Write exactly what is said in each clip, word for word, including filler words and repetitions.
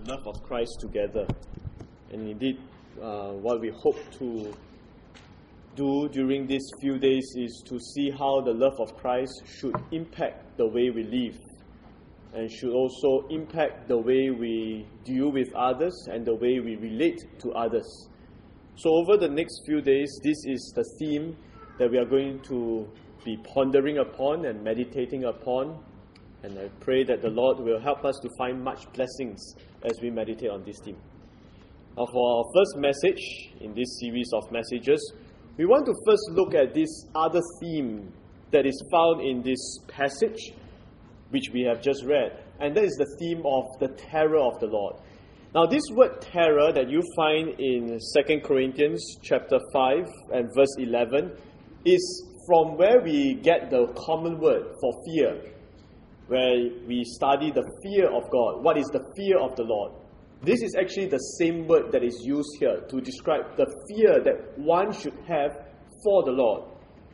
love of Christ together. And indeed, uh, what we hope to do during these few days is to see how the love of Christ should impact the way we live and should also impact the way we deal with others and the way we relate to others. So over the next few days, this is the theme that we are going to be pondering upon and meditating upon. And I pray that the Lord will help us to find much blessings as we meditate on this theme. Now, for our first message in this series of messages, we want to first look at this other theme that is found in this passage, which we have just read. And that is the theme of the terror of the Lord. Now, this word terror that you find in Second Corinthians chapter five and verse eleven is from where we get the common word for fear, where we study the fear of God. What is the fear of the Lord? This is actually the same word that is used here to describe the fear that one should have for the Lord.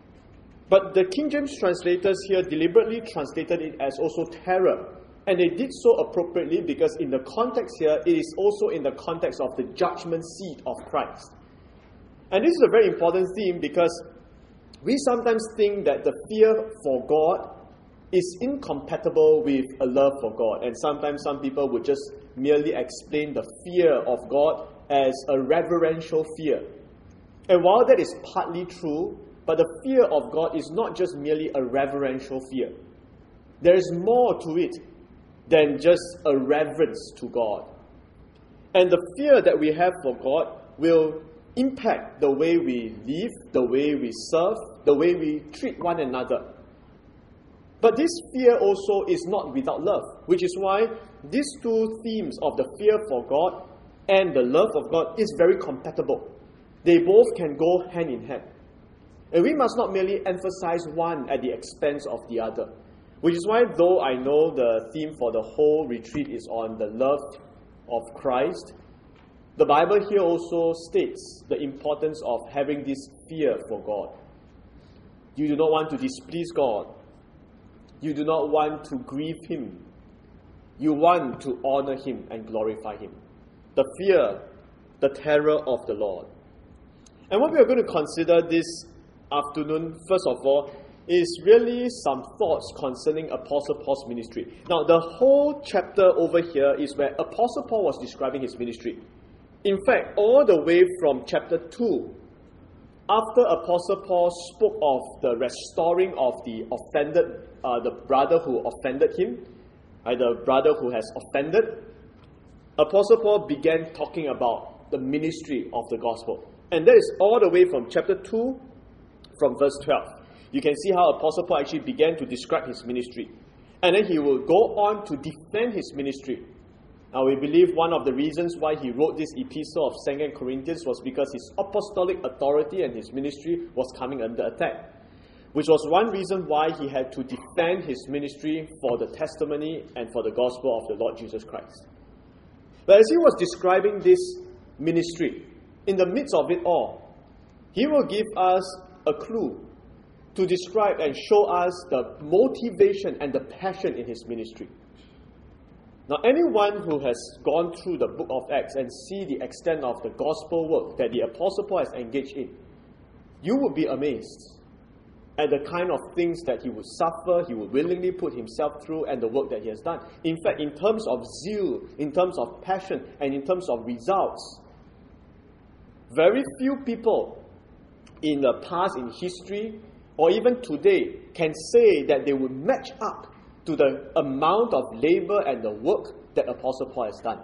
But the King James translators here deliberately translated it as also terror. And they did so appropriately because in the context here, it is also in the context of the judgment seat of Christ. And this is a very important theme because we sometimes think that the fear for God is incompatible with a love for God. And sometimes some people would just merely explain the fear of God as a reverential fear. And while that is partly true, but the fear of God is not just merely a reverential fear. There is more to it than just a reverence to God. And the fear that we have for God will impact the way we live, the way we serve, the way we treat one another. But this fear also is not without love, which is why these two themes of the fear for God and the love of God is very compatible. They both can go hand in hand. And we must not merely emphasize one at the expense of the other. Which is why, though I know the theme for the whole retreat is on the love of Christ, the Bible here also states the importance of having this fear for God. You do not want to displease God. You do not want to grieve Him. You want to honor Him and glorify Him. The fear, the terror of the Lord. And what we are going to consider this afternoon, first of all, is really some thoughts concerning Apostle Paul's ministry. Now, the whole chapter over here is where Apostle Paul was describing his ministry. In fact, all the way from chapter two, after Apostle Paul spoke of the restoring of the offended, uh, the brother who offended him, uh, the brother who has offended, Apostle Paul began talking about the ministry of the gospel. And that is all the way from chapter two, from verse twelve. You can see how Apostle Paul actually began to describe his ministry. And then he will go on to defend his ministry. Now, we believe one of the reasons why he wrote this epistle of Second Corinthians was because his apostolic authority and his ministry was coming under attack. Which was one reason why he had to defend his ministry for the testimony and for the gospel of the Lord Jesus Christ. But as he was describing this ministry, in the midst of it all, he will give us a clue to describe and show us the motivation and the passion in his ministry. Now, anyone who has gone through the book of Acts and see the extent of the gospel work that the Apostle Paul has engaged in, you would be amazed at the kind of things that he would suffer, he would willingly put himself through, and the work that he has done. In fact, in terms of zeal, in terms of passion, and in terms of results, very few people in the past, in history, or even today, can say that they would match up to the amount of labor and the work that Apostle Paul has done.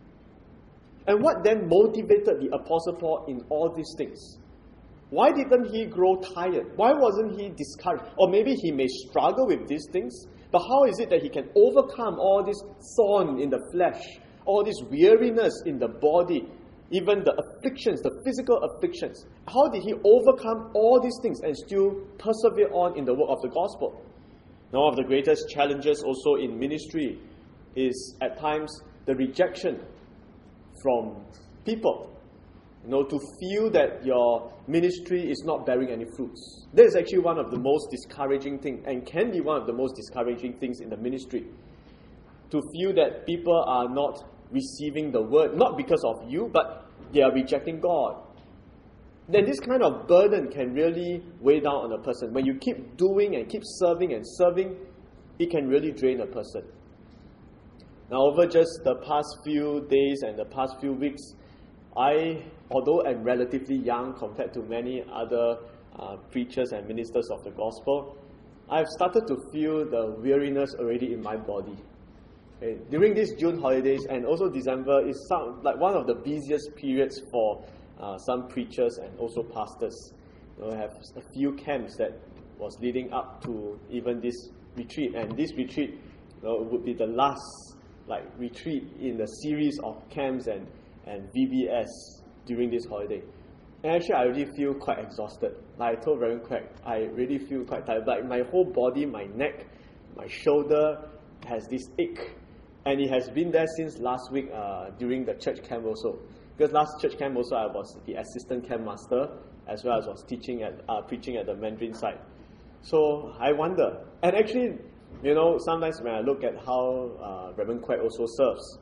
And what then motivated the Apostle Paul in all these things? Why didn't he grow tired? Why wasn't he discouraged? Or maybe he may struggle with these things, but how is it that he can overcome all this thorn in the flesh, all this weariness in the body, even the afflictions, the physical afflictions? How did he overcome all these things and still persevere on in the work of the gospel? Now, one of the greatest challenges also in ministry is at times the rejection from people. You know, to feel that your ministry is not bearing any fruits. That is actually one of the most discouraging things, and can be one of the most discouraging things in the ministry. To feel that people are not receiving the word, not because of you, but they are rejecting God. Then this kind of burden can really weigh down on a person. When you keep doing and keep serving and serving, it can really drain a person. Now, over just the past few days and the past few weeks, I, although I'm relatively young compared to many other uh, preachers and ministers of the gospel, I've started to feel the weariness already in my body. Okay? During these June holidays and also December is some, like one of the busiest periods for uh, some preachers and also pastors. You know, I have a few camps that was leading up to even this retreat, and this retreat you know, would be the last like retreat in the series of camps and, and V B S during this holiday. And actually, I really feel quite exhausted. Like I told Reverend Craig, I really feel quite tired. Like my whole body, my neck, my shoulder has this ache. And it has been there since last week uh, during the church camp also. Because last church camp also, I was the assistant camp master, as well as was teaching at uh, preaching at the Mandarin side. So I wonder. And actually, you know, sometimes when I look at how uh, Reverend Craig also serves,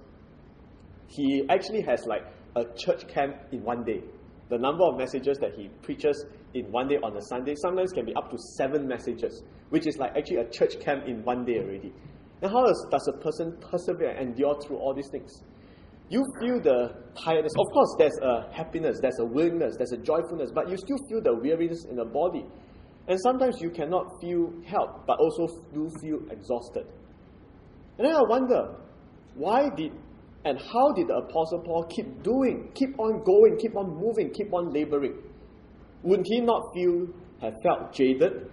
he actually has like a church camp in one day. The number of messages that he preaches in one day on a Sunday sometimes can be up to seven messages, which is like actually a church camp in one day already. Now, how does, does a person persevere and endure through all these things? You feel the tiredness. Of course, there's a happiness, there's a willingness, there's a joyfulness, but you still feel the weariness in the body. And sometimes you cannot feel help, but also do feel exhausted. And then I wonder, why did and how did the Apostle Paul keep doing, keep on going, keep on moving, keep on laboring? Would he not feel, have felt jaded,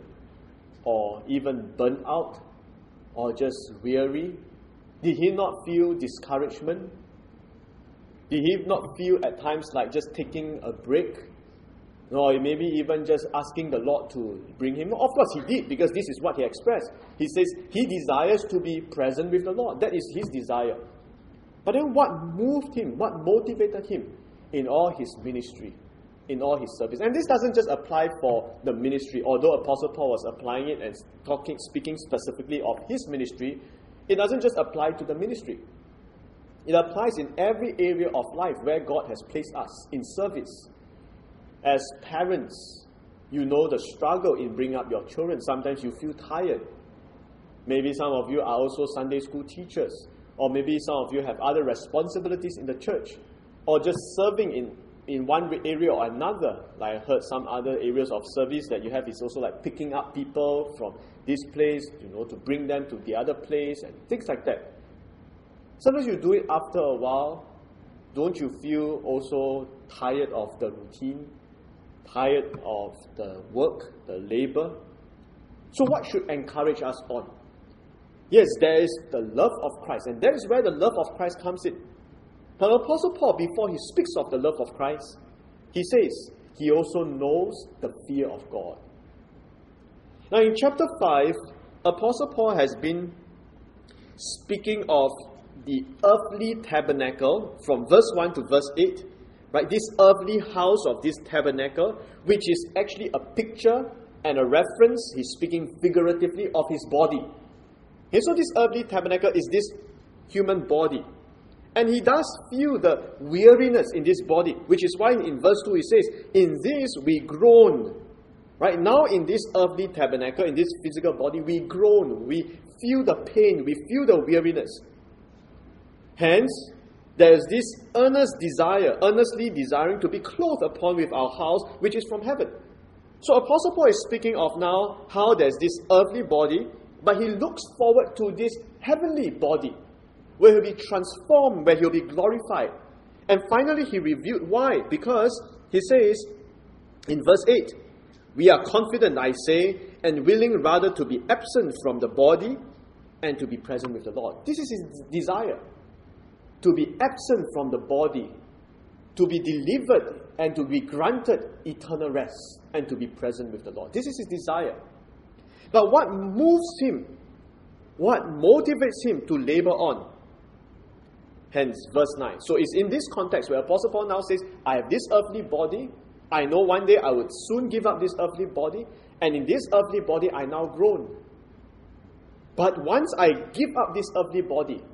or even burnt out, or just weary? Did he not feel discouragement? Did he not feel at times like just taking a break? Or maybe even just asking the Lord to bring him? Of course he did, because this is what he expressed. He says he desires to be present with the Lord. That is his desire. But then what moved him, what motivated him in all his ministry, in all his service? And this doesn't just apply for the ministry, although Apostle Paul was applying it and talking, speaking specifically of his ministry. It doesn't just apply to the ministry. It applies in every area of life where God has placed us in service. As parents, you know the struggle in bringing up your children. Sometimes you feel tired. Maybe some of you are also Sunday school teachers. Or maybe some of you have other responsibilities in the church. Or just serving in, in one area or another. Like I heard some other areas of service that you have is also like picking up people from this place, you know, to bring them to the other place and things like that. Sometimes you do it after a while. Don't you feel also tired of the routine? Tired of the work, the labor? So what should encourage us on? Yes, there is the love of Christ, and that is where the love of Christ comes in. But Apostle Paul, before he speaks of the love of Christ, he says he also knows the fear of God. Now in chapter five, Apostle Paul has been speaking of the earthly tabernacle from verse one to verse eight. Right, this earthly house of this tabernacle, which is actually a picture and a reference, he's speaking figuratively, of his body. Okay, so this earthly tabernacle is this human body. And he does feel the weariness in this body, which is why in verse two he says, in this we groan. Right, now in this earthly tabernacle, in this physical body, we groan, we feel the pain, we feel the weariness. Hence, there is this earnest desire, earnestly desiring to be clothed upon with our house, which is from heaven. So Apostle Paul is speaking of now how there's this earthly body, but he looks forward to this heavenly body, where he'll be transformed, where he'll be glorified. And finally he revealed why. Because he says in verse eight, we are confident, I say, and willing rather to be absent from the body and to be present with the Lord. This is his desire. To be absent from the body, to be delivered and to be granted eternal rest and to be present with the Lord. This is his desire. But what moves him, what motivates him to labor on? Hence, verse nine. So it's in this context where Apostle Paul now says, I have this earthly body. I know one day I would soon give up this earthly body. And in this earthly body, I now groan. But once I give up this earthly body,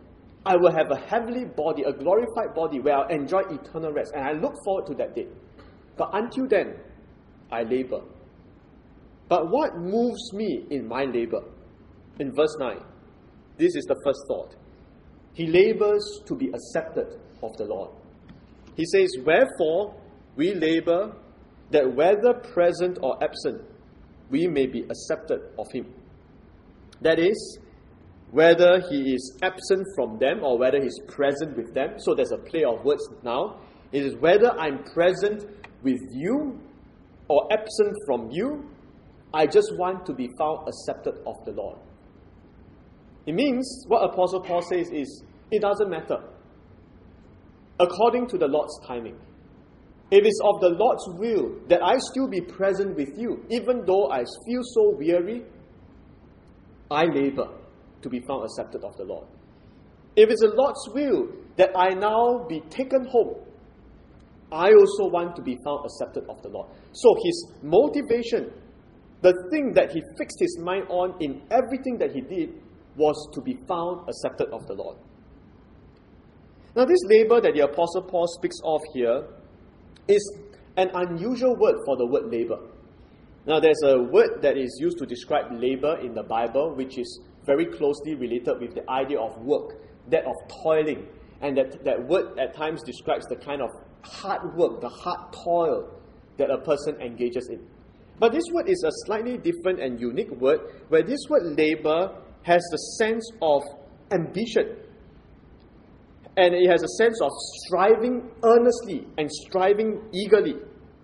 I will have a heavenly body, a glorified body where I'll enjoy eternal rest. And I look forward to that day. But until then, I labor. But what moves me in my labor? In verse nine, this is the first thought. He labors to be accepted of the Lord. He says, wherefore we labor that whether present or absent, we may be accepted of him. That is, whether he is absent from them or whether he's present with them. So there's a play of words now. It is whether I'm present with you or absent from you, I just want to be found accepted of the Lord. It means, what Apostle Paul says is, it doesn't matter. According to the Lord's timing. If it's of the Lord's will that I still be present with you, even though I feel so weary, I labor to be found accepted of the Lord. If it's the Lord's will that I now be taken home, I also want to be found accepted of the Lord. So his motivation, the thing that he fixed his mind on in everything that he did, was to be found accepted of the Lord. Now this labor that the Apostle Paul speaks of here is an unusual word for the word labor. Now there's a word that is used to describe labor in the Bible, which is very closely related with the idea of work, that of toiling. And that, that word at times describes the kind of hard work, the hard toil that a person engages in. But this word is a slightly different and unique word, where this word labor has the sense of ambition. And it has a sense of striving earnestly and striving eagerly.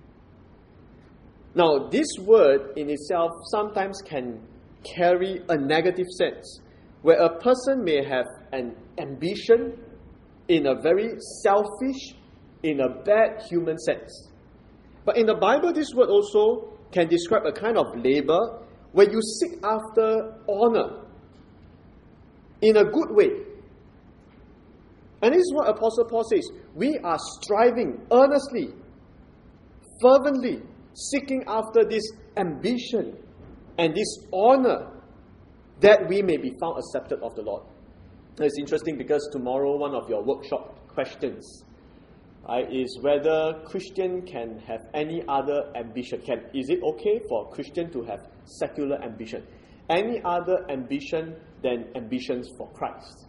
Now, this word in itself sometimes can carry a negative sense, where a person may have an ambition in a very selfish, in a bad human sense. But in the Bible, this word also can describe a kind of labor where you seek after honor in a good way. And this is what Apostle Paul says. We are striving earnestly, fervently, seeking after this ambition and this honor that we may be found accepted of the Lord. Now, it's interesting because tomorrow one of your workshop questions right, is whether Christian can have any other ambition. Can is it okay for a Christian to have secular ambition? Any other ambition than ambitions for Christ?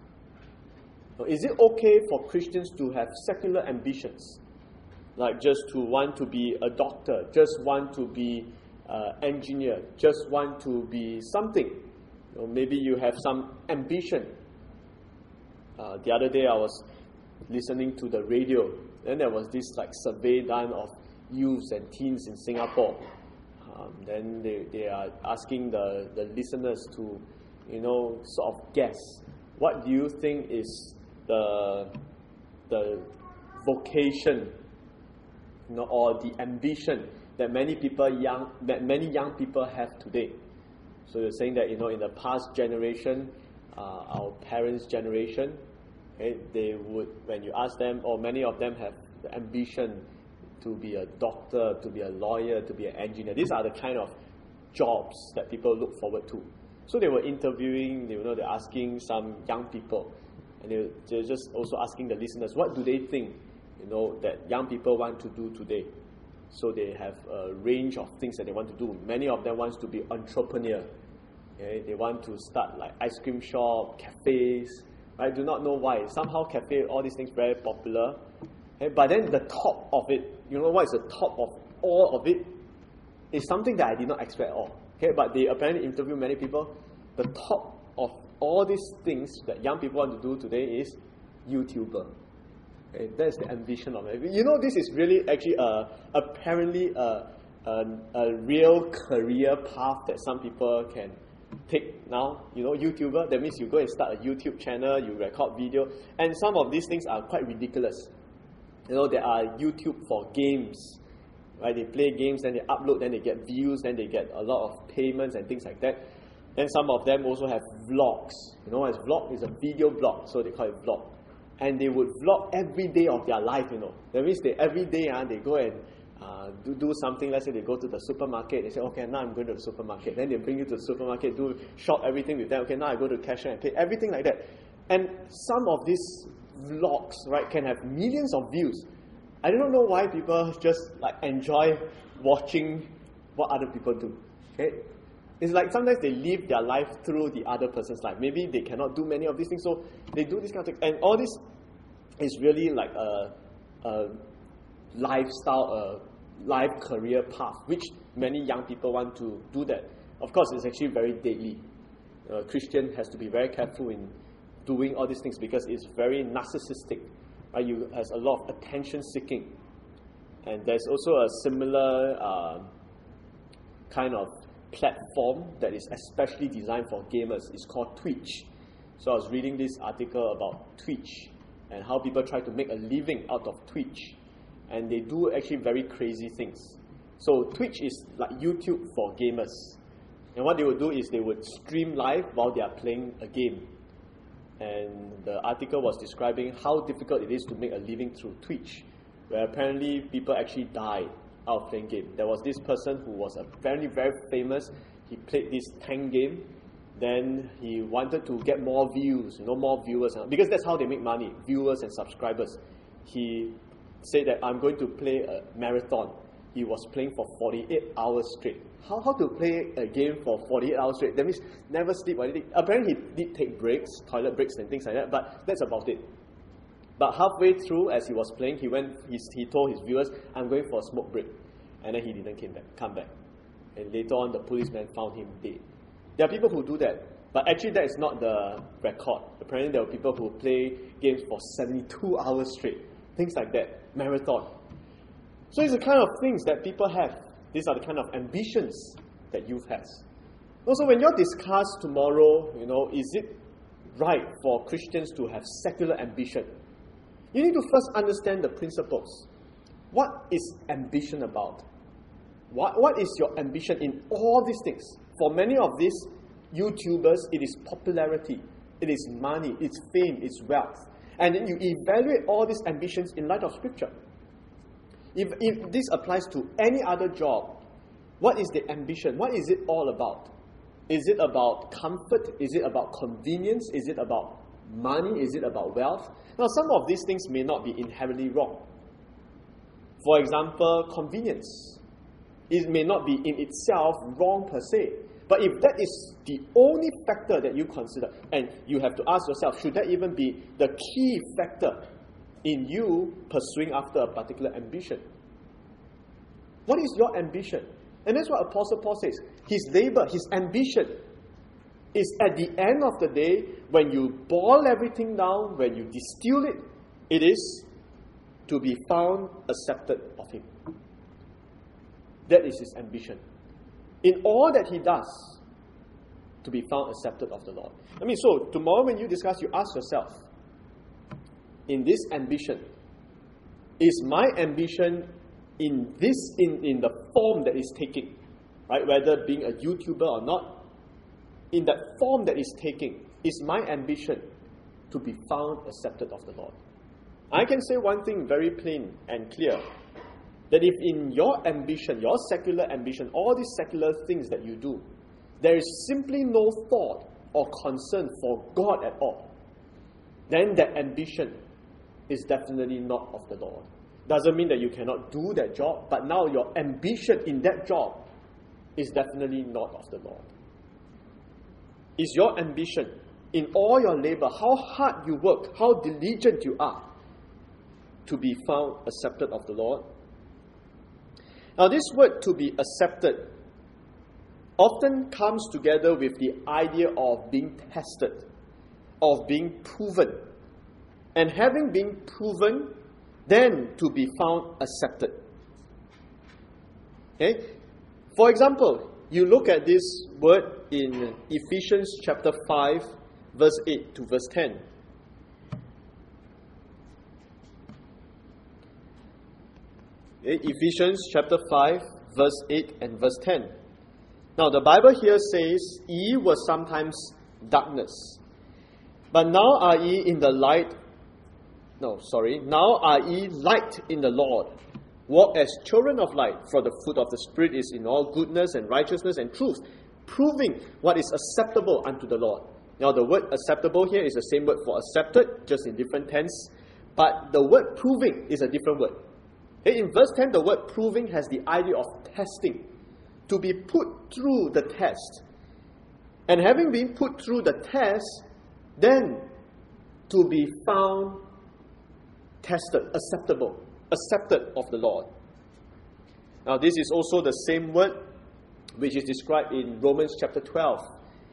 Is it okay for Christians to have secular ambitions? Like just to want to be a doctor, just want to be an engineer, just want to be something. Or maybe you have some ambition. Uh, the other day I was listening to the radio. Then there was this like survey done of youths and teens in Singapore. Um, then they, they are asking the, the listeners to, you know, sort of guess. What do you think is the the vocation, you know, or the ambition that many people young that many young people have today? So you're saying that, you know, in the past generation, uh, our parents' generation, okay, they would, when you ask them, or many of them have the ambition to be a doctor, to be a lawyer, to be an engineer. These are the kind of jobs that people look forward to. So they were interviewing, they, you know, they're asking some young people, and they, they're just also asking the listeners, what do they think, you know, that young people want to do today? So they have a range of things that they want to do. Many of them want to be entrepreneur. Okay? They want to start like ice cream shop, cafes. I do not know why. Somehow cafe, all these things very popular. Okay? But then the top of it, you know what is the top of all of it? Is something that I did not expect at all. Okay? But they apparently interview many people. The top of all these things that young people want to do today is YouTuber. Okay, that's the ambition of it. You know, this is really actually a, apparently a, a, a real career path that some people can take now. You know, YouTuber, that means you go and start a YouTube channel, you record video, and some of these things are quite ridiculous. You know, there are YouTube for games, right? They play games, then they upload, then they get views, then they get a lot of payments and things like that. Then some of them also have vlogs. You know, as vlog is a video blog, so they call it vlog. And they would vlog every day of their life, you know. That means they every day uh, they go and uh, do, do something. Let's say they go to the supermarket. They say, okay, now I'm going to the supermarket. Then they bring you to the supermarket, do shop everything with them. Okay, now I go to the cashier and pay. Everything like that. And some of these vlogs, right, can have millions of views. I don't know why people just like enjoy watching what other people do. Okay? It's like sometimes they live their life through the other person's life. Maybe they cannot do many of these things, so they do this kind of thing. And all this is really like a, a lifestyle, a life career path, which many young people want to do that. Of course, it's actually very deadly. A Christian has to be very careful in doing all these things because it's very narcissistic. Right? You has a lot of attention seeking. And there's also a similar uh, kind of platform that is especially designed for gamers. It's called Twitch. So I was reading this article about Twitch and how people try to make a living out of Twitch. And they do actually very crazy things. So Twitch is like YouTube for gamers. And what they would do is they would stream live while they are playing a game. And the article was describing how difficult it is to make a living through Twitch, where apparently people actually died out of playing game. There was this person who was apparently very famous. He played this tank game. Then he wanted to get more views, you know, more viewers. Because that's how they make money, viewers and subscribers. He said that I'm going to play a marathon. He was playing for forty-eight hours straight. How how to play a game for forty-eight hours straight? That means never sleep or anything. Apparently he did take breaks, toilet breaks and things like that, but that's about it. But halfway through, as he was playing, he went. He, he told his viewers, "I'm going for a smoke break," and then he didn't came back, come back. And later on, the policeman found him dead. There are people who do that, but actually that is not the record. Apparently, there are people who play games for seventy-two hours straight, things like that, marathon. So it's the kind of things that people have. These are the kind of ambitions that youth has. Also, when you discuss tomorrow, you know, is it right for Christians to have secular ambition? You need to first understand the principles. What is ambition about? What, what is your ambition in all these things? For many of these YouTubers, it is popularity, it is money, it's fame, it's wealth. And then you evaluate all these ambitions in light of Scripture. If, if this applies to any other job, what is the ambition? What is it all about? Is it about comfort? Is it about convenience? Is it about money? Is it about wealth? Now, some of these things may not be inherently wrong. For example, convenience. It may not be in itself wrong per se. But if that is the only factor that you consider, and you have to ask yourself, should that even be the key factor in you pursuing after a particular ambition? What is your ambition? And that's what Apostle Paul says. His labor, his ambition is at the end of the day, when you boil everything down, when you distill it, it is to be found accepted of him. That is his ambition. In all that he does, to be found accepted of the Lord. I mean, so tomorrow when you discuss, you ask yourself, in this ambition, is my ambition in this in, in the form that is taking, right? Whether being a YouTuber or not, in that form that is taking, is my ambition to be found accepted of the Lord? I can say one thing very plain and clear, that if in your ambition, your secular ambition, all these secular things that you do, there is simply no thought or concern for God at all, then that ambition is definitely not of the Lord. Doesn't mean that you cannot do that job, but now your ambition in that job is definitely not of the Lord. Is your ambition in all your labor, how hard you work, how diligent you are, to be found accepted of the Lord? Now, this word "to be accepted" often comes together with the idea of being tested, of being proven. And having been proven, then to be found accepted. Okay? For example, you look at this word in Ephesians chapter five, verse eight to verse ten. Okay? Ephesians chapter five, verse eight and verse ten. Now, the Bible here says, "Ye were sometimes darkness, but now are ye in the light." No, sorry. "Now are ye light in the Lord. Walk as children of light, for the fruit of the Spirit is in all goodness and righteousness and truth, proving what is acceptable unto the Lord." Now the word acceptable here is the same word for accepted, just in different tense. But the word proving is a different word. Okay, in verse ten, the word proving has the idea of testing. To be put through the test. And having been put through the test, then to be found tested, acceptable, accepted of the Lord. Now this is also the same word which is described in Romans chapter twelve,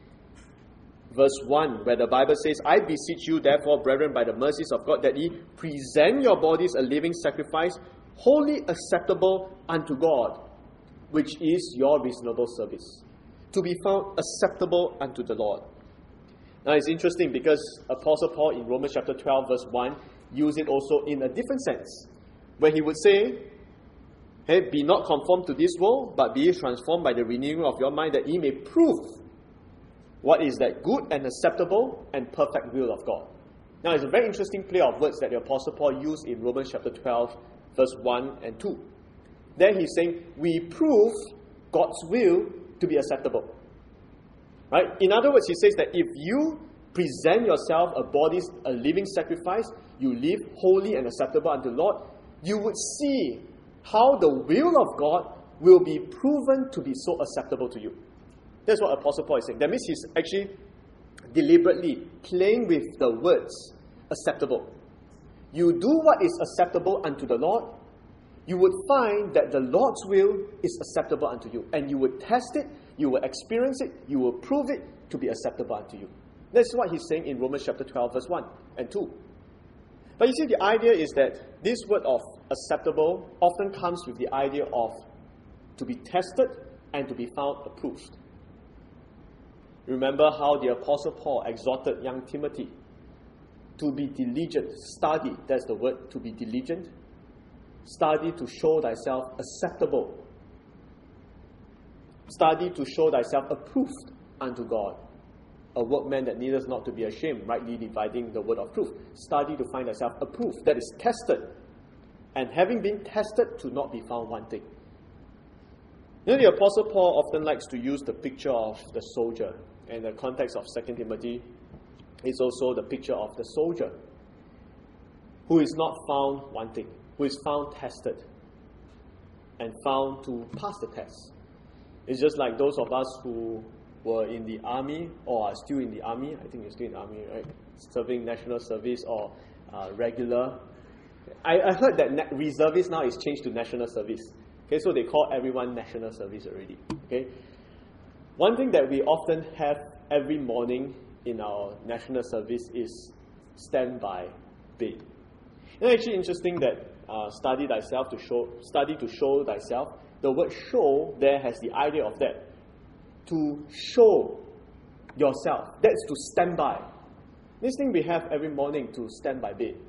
verse one, where the Bible says, I beseech you therefore, brethren, by the mercies of God, that ye present your bodies a living sacrifice, wholly acceptable unto God, which is your reasonable service. To be found acceptable unto the Lord. Now it's interesting because Apostle Paul in Romans chapter twelve verse one used it also in a different sense. Where he would say, hey, be not conformed to this world, but be transformed by the renewing of your mind, that ye may prove what is that good and acceptable and perfect will of God. Now it's a very interesting play of words that the Apostle Paul used in Romans chapter twelve verse one and two. There he's saying, we prove God's will to be acceptable. Right? In other words, he says that if you present yourself a body, a living sacrifice, you live holy and acceptable unto the Lord, you would see how the will of God will be proven to be so acceptable to you. That's what Apostle Paul is saying. That means he's actually deliberately playing with the words acceptable. You do what is acceptable unto the Lord, you would find that the Lord's will is acceptable unto you. And you would test it, you will experience it, you will prove it to be acceptable unto you. That's what he's saying in Romans chapter twelve, verse one and two. But you see, the idea is that this word of acceptable often comes with the idea of to be tested and to be found approved. Remember how the Apostle Paul exhorted young Timothy to be diligent, study, that's the word, to be diligent. Study to show thyself acceptable. Study to show thyself approved unto God. A workman that needeth not to be ashamed, rightly dividing the word of truth. Study to find thyself approved, that is tested. And having been tested, to not be found wanting. You know, the Apostle Paul often likes to use the picture of the soldier. And the context of Second Timothy is also the picture of the soldier who is not found wanting, who is found tested and found to pass the test. It's just like those of us who were in the army or are still in the army. I think you're still in the army, right? Serving national service or uh, regular. I, I heard that na- reservist now is changed to national service. Okay, so they call everyone national service already. Okay, one thing that we often have every morning in our national service is standby bed. It's actually interesting that uh, study thyself to show, study to show thyself. The word show there has the idea of that. To show yourself. That's to stand by. This thing we have every morning to stand by bed.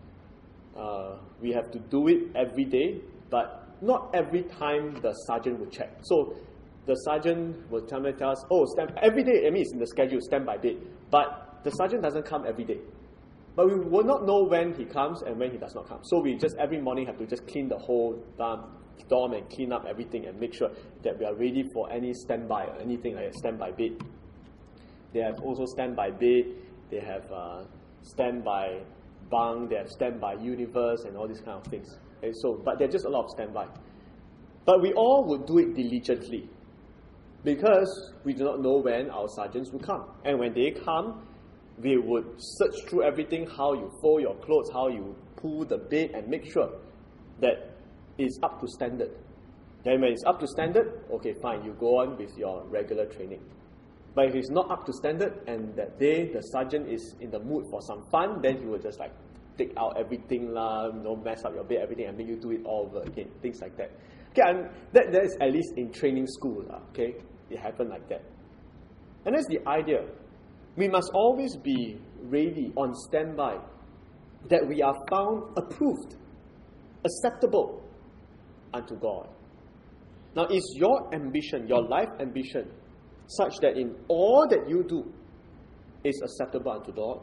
Uh, we have to do it every day, but not every time the sergeant will check. So the sergeant will tell, me, tell us, oh, stand, every day, I mean it's in the schedule, stand by bed. But the sergeant doesn't come every day. But we will not know when he comes and when he does not come. So we just every morning have to just clean the whole um, dorm and clean up everything and make sure that we are ready for any standby or anything like a standby bed. They have also standby bed, they have uh, standby bunk, they have standby universe and all these kind of things. Okay, so, but there are just a lot of standby. But we all would do it diligently because we do not know when our sergeants will come. And when they come, we would search through everything, how you fold your clothes, how you pull the bed, and make sure that it's up to standard. Then when it's up to standard, okay, fine, you go on with your regular training. But if it's not up to standard, and that day the sergeant is in the mood for some fun, then he will just like take out everything, lah, you know, mess up your bed, everything, and make you do it all over again. Things like that. Okay, and that, that is at least in training school, lah, okay? It happened like that. And that's the idea. We must always be ready, on standby, that we are found approved, acceptable unto God. Now, is your ambition, your life ambition, such that in all that you do is acceptable unto God?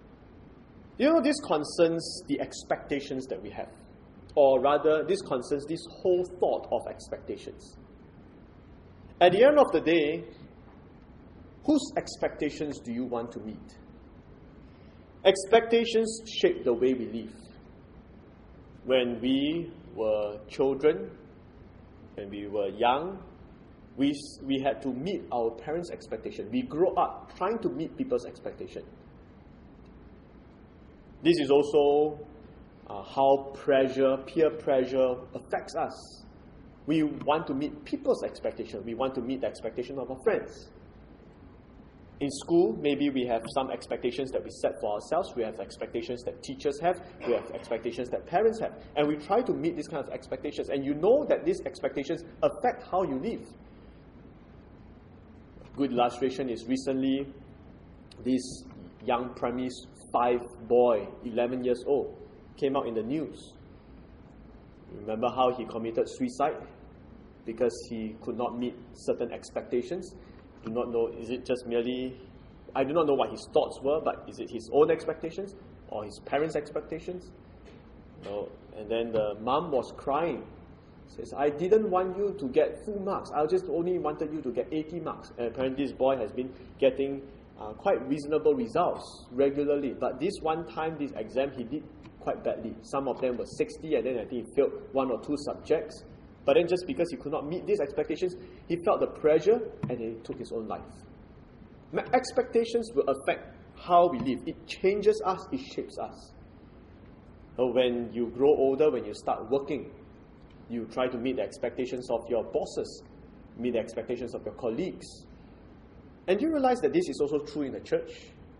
You know, this concerns the expectations that we have. Or rather, this concerns this whole thought of expectations. At the end of the day, Whose expectations do you want to meet? Expectations shape the way we live. When we were children, when we were young, we, we had to meet our parents' expectation. We grew up trying to meet people's expectation. This is also uh, how pressure, peer pressure affects us. We want to meet people's expectation. We want to meet the expectation of our friends. In school, maybe we have some expectations that we set for ourselves. We have expectations that teachers have. We have expectations that parents have. And we try to meet these kinds of expectations. And you know that these expectations affect how you live. A good illustration is recently this young primary five boy, eleven years old, came out in the news. Remember how he committed suicide because he could not meet certain expectations? Do not know, is it just merely, I do not know what his thoughts were, but is it his own expectations or his parents' expectations? No. And then the mom was crying. Says, I didn't want you to get full marks. I just only wanted you to get eighty marks. And apparently this boy has been getting uh, quite reasonable results regularly. But this one time, this exam, he did quite badly. Some of them were sixty, and then I think he failed one or two subjects. But then just because he could not meet these expectations, he felt the pressure and he took his own life. Expectations will affect how we live. It changes us, it shapes us. So when you grow older, when you start working, you try to meet the expectations of your bosses, meet the expectations of your colleagues. And you realize that this is also true in the church.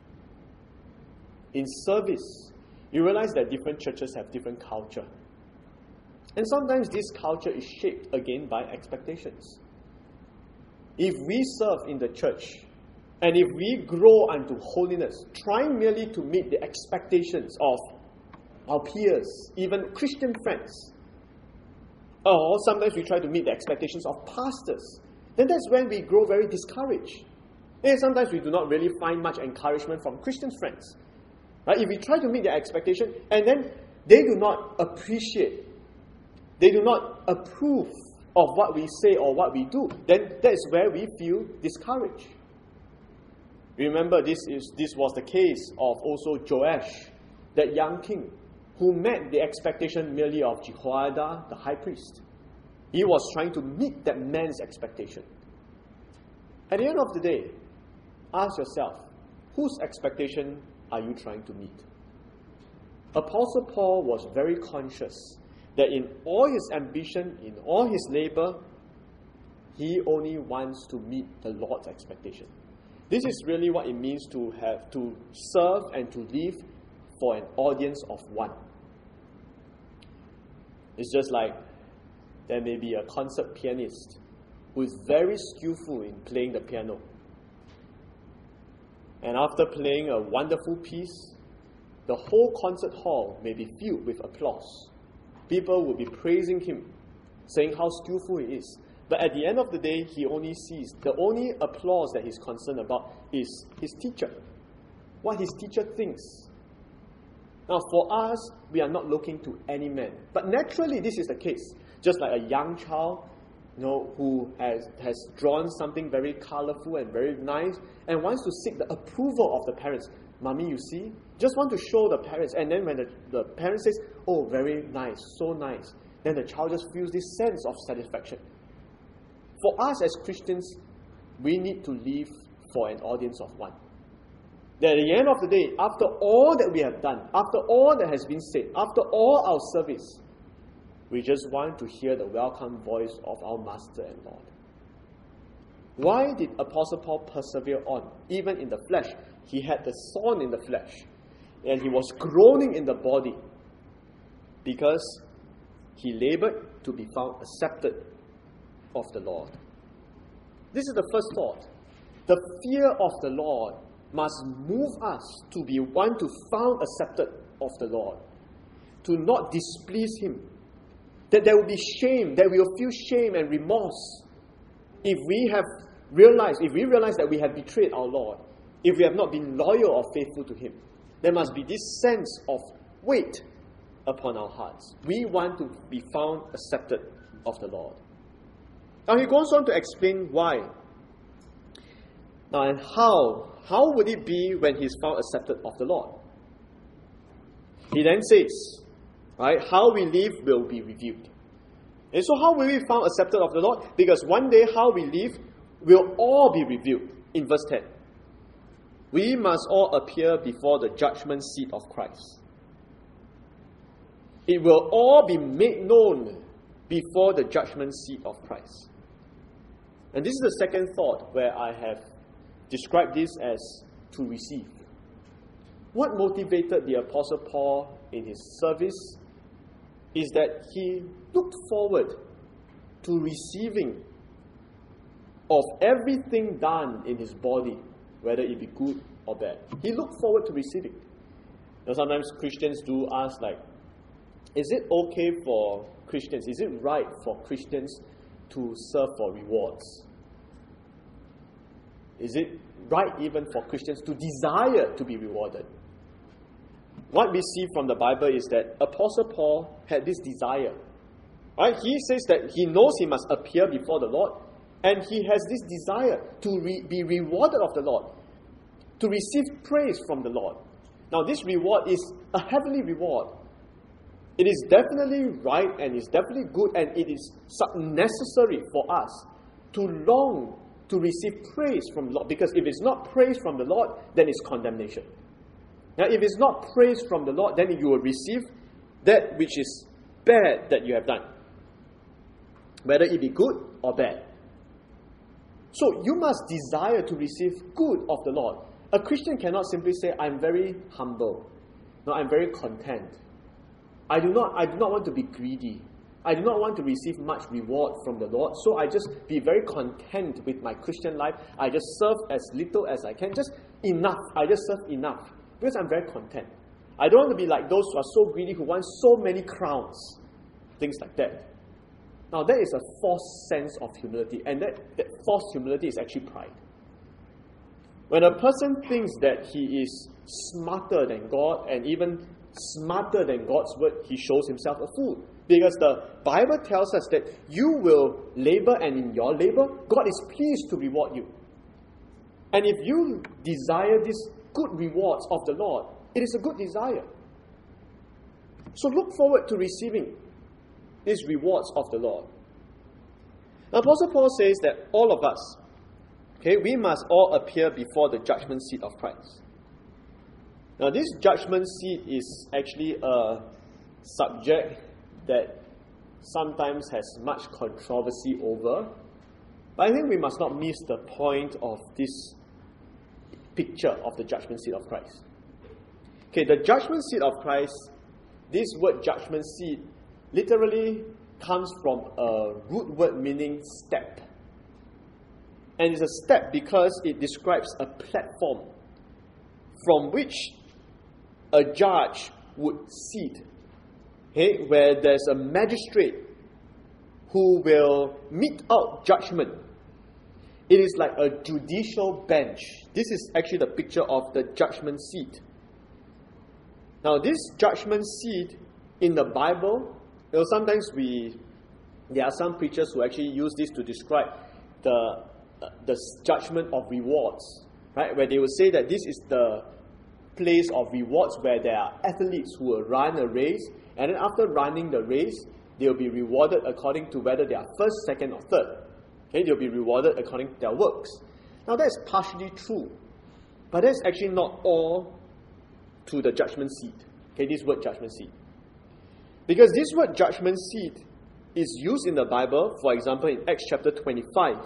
In service, you realize that different churches have different culture. And sometimes this culture is shaped again by expectations. If we serve in the church, and if we grow unto holiness, trying merely to meet the expectations of our peers, even Christian friends, or sometimes we try to meet the expectations of pastors, then that's when we grow very discouraged. And sometimes we do not really find much encouragement from Christian friends. Right? If we try to meet their expectation, and then they do not appreciate, they do not approve of what we say or what we do, then that is where we feel discouraged. Remember, this is this was the case of also Joash, that young king, who met the expectation merely of Jehoiada, the high priest. He was trying to meet that man's expectation. At the end of the day, ask yourself, whose expectation are you trying to meet? Apostle Paul was very conscious that in all his ambition, in all his labor, he only wants to meet the Lord's expectation. This is really what it means to have to serve and to live for an audience of one. It's just like there may be a concert pianist who is very skillful in playing the piano. And after playing a wonderful piece, the whole concert hall may be filled with applause. People will be praising him, saying how skillful he is. But at the end of the day, he only sees, the only applause that he's concerned about is his teacher, what his teacher thinks. Now, for us, we are not looking to any man. But naturally, this is the case. Just like a young child, you know, who has, has drawn something very colorful and very nice and wants to seek the approval of the parents. Mommy, you see? Just want to show the parents. And then when the, the parent says, oh, very nice, so nice, then the child just feels this sense of satisfaction. For us as Christians, we need to live for an audience of one. That at the end of the day, after all that we have done, after all that has been said, after all our service, we just want to hear the welcome voice of our Master and Lord. Why did Apostle Paul persevere on, even in the flesh? He had the thorn in the flesh, and he was groaning in the body, because he labored to be found accepted of the Lord. This is the first thought. The fear of the Lord must move us to be one to found accepted of the Lord, to not displease him. That there will be shame, that we will feel shame and remorse if we have realized, if we realize that we have betrayed our Lord, if we have not been loyal or faithful to him. There must be this sense of weight upon our hearts. We want to be found accepted of the Lord. Now he goes on to explain why. Now, and how? How would it be when he's found accepted of the Lord? He then says, right, how we live will be revealed. And so how will we be found accepted of the Lord? Because one day how we live will all be revealed. In verse ten. We must all appear before the judgment seat of Christ. It will all be made known before the judgment seat of Christ. And this is the second thought where I have described this as to receive. What motivated the Apostle Paul in his service is that he looked forward to receiving of everything done in his body, whether it be good or bad. He looked forward to receiving. Now, sometimes Christians do ask, like, is it okay for Christians, is it right for Christians to serve for rewards? Is it right even for Christians to desire to be rewarded? What we see from the Bible is that Apostle Paul had this desire. Right? He says that he knows he must appear before the Lord, and he has this desire to re- be rewarded of the Lord, to receive praise from the Lord. Now, this reward is a heavenly reward. It is definitely right and it's definitely good, and it is necessary for us to long to receive praise from the Lord. Because if it's not praise from the Lord, then it's condemnation. Now, if it's not praise from the Lord, then you will receive that which is bad that you have done, whether it be good or bad. So you must desire to receive good of the Lord. A Christian cannot simply say, I'm very humble. No, I'm very content. I do not, I do not want to be greedy. I do not want to receive much reward from the Lord. So I just be very content with my Christian life. I just serve as little as I can. Just enough. I just serve enough. Because I'm very content. I don't want to be like those who are so greedy, who want so many crowns. Things like that. Now that is a false sense of humility. And that, that false humility is actually pride. When a person thinks that he is smarter than God and even smarter than God's word, he shows himself a fool. Because the Bible tells us that you will labor, and in your labor, God is pleased to reward you. And if you desire these good rewards of the Lord, it is a good desire. So look forward to receiving these rewards of the Lord. Now, Apostle Paul says that all of us, okay, we must all appear before the judgment seat of Christ. Now, this judgment seat is actually a subject that sometimes has much controversy over. But I think we must not miss the point of this picture of the judgment seat of Christ. Okay, the judgment seat of Christ, this word judgment seat literally comes from a root word meaning step. And it's a step because it describes a platform from which a judge would sit, okay, where there's a magistrate who will mete out judgment. It is like a judicial bench. This is actually the picture of the judgment seat. Now, this judgment seat in the Bible, you know, sometimes we, there are some preachers who actually use this to describe the uh, the judgment of rewards, right? Where they will say that this is the place of rewards where there are athletes who will run a race, and then after running the race, they will be rewarded according to whether they are first, second, or third. Okay, they'll be rewarded according to their works. Now, that's partially true, but that's actually not all to the judgment seat. Okay, this word judgment seat. Because this word judgment seat is used in the Bible, for example, in Acts chapter twenty-five,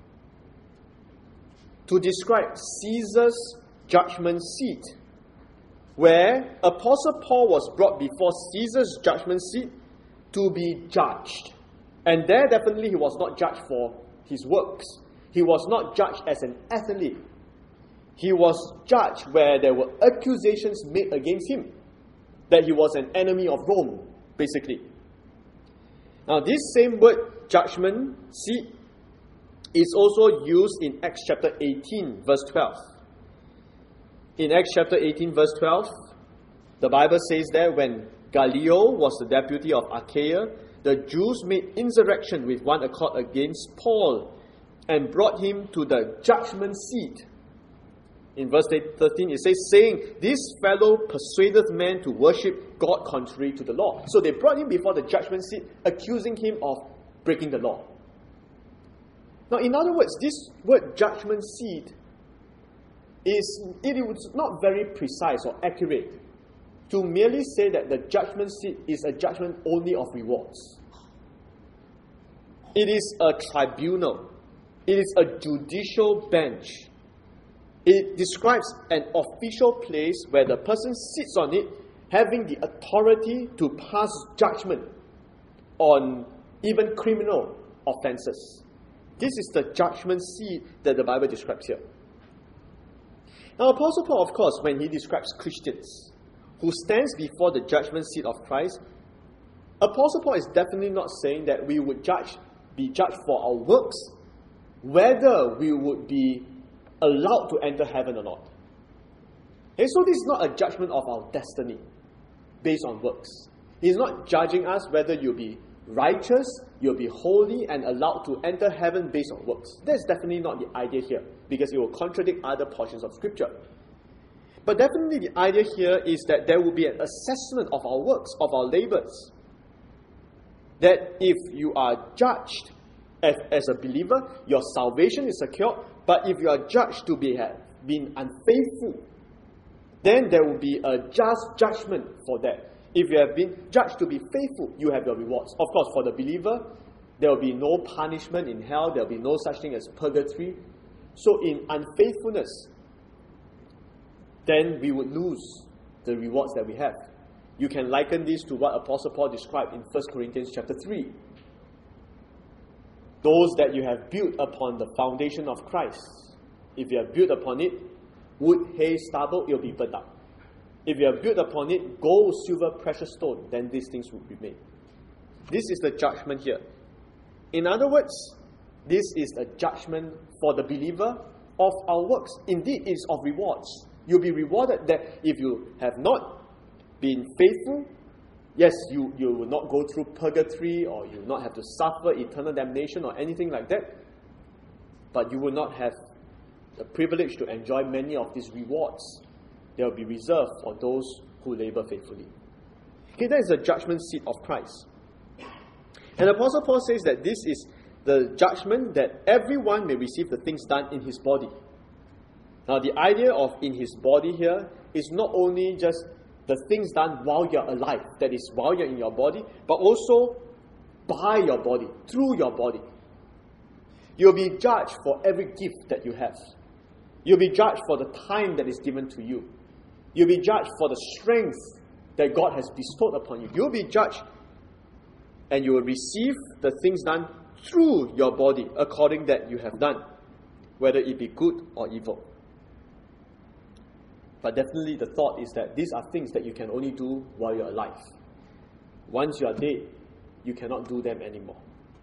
to describe Caesar's judgment seat, where Apostle Paul was brought before Caesar's judgment seat to be judged. And there definitely he was not judged for his works. He was not judged as an athlete. He was judged where there were accusations made against him, that he was an enemy of Rome, basically. Now, this same word, judgment seat, is also used in Acts chapter eighteen, verse twelve. In Acts chapter eighteen, verse twelve, the Bible says there, when Gallio was the deputy of Achaia, the Jews made insurrection with one accord against Paul and brought him to the judgment seat In verse thirteen, it says, saying, this fellow persuadeth men to worship God contrary to the law. So they brought him before the judgment seat, accusing him of breaking the law. Now, in other words, this word judgment seat is, it is not very precise or accurate to merely say that the judgment seat is a judgment only of rewards. It is a tribunal. It is a judicial bench. It describes an official place where the person sits on it, having the authority to pass judgment on even criminal offenses. This is the judgment seat that the Bible describes here. Now, Apostle Paul, of course, when he describes Christians who stands before the judgment seat of Christ, Apostle Paul is definitely not saying that we would judge, be judged for our works, whether we would be allowed to enter heaven or not. And so this is not a judgment of our destiny based on works. He's not judging us whether you'll be righteous, you'll be holy and allowed to enter heaven based on works. That's definitely not the idea here, because it will contradict other portions of Scripture. But definitely the idea here is that there will be an assessment of our works, of our labors. That if you are judged as, as a believer, your salvation is secured. But if you are judged to be have been unfaithful, then there will be a just judgment for that. If you have been judged to be faithful, you have your rewards. Of course, for the believer, there will be no punishment in hell. There will be no such thing as purgatory. So in unfaithfulness, then we would lose the rewards that we have. You can liken this to what Apostle Paul described in First Corinthians chapter three. Those that you have built upon the foundation of Christ, if you have built upon it wood, hay, stubble, it will be burnt up. If you have built upon it gold, silver, precious stone, then these things will be made. This is the judgment here. In other words, this is a judgment for the believer of our works. Indeed, it is of rewards. You'll be rewarded that if you have not been faithful, yes, you, you will not go through purgatory, or you will not have to suffer eternal damnation or anything like that. But you will not have the privilege to enjoy many of these rewards. They will be reserved for those who labor faithfully. Okay, that is the judgment seat of Christ. And Apostle Paul says that this is the judgment that everyone may receive the things done in his body. Now, the idea of in his body here is not only just the things done while you're alive, that is, while you're in your body, but also by your body, through your body. You'll be judged for every gift that you have. You'll be judged for the time that is given to you. You'll be judged for the strength that God has bestowed upon you. You'll be judged, and you will receive the things done through your body according that you have done, whether it be good or evil. But definitely the thought is that these are things that you can only do while you're alive. Once you are dead, you cannot do them anymore.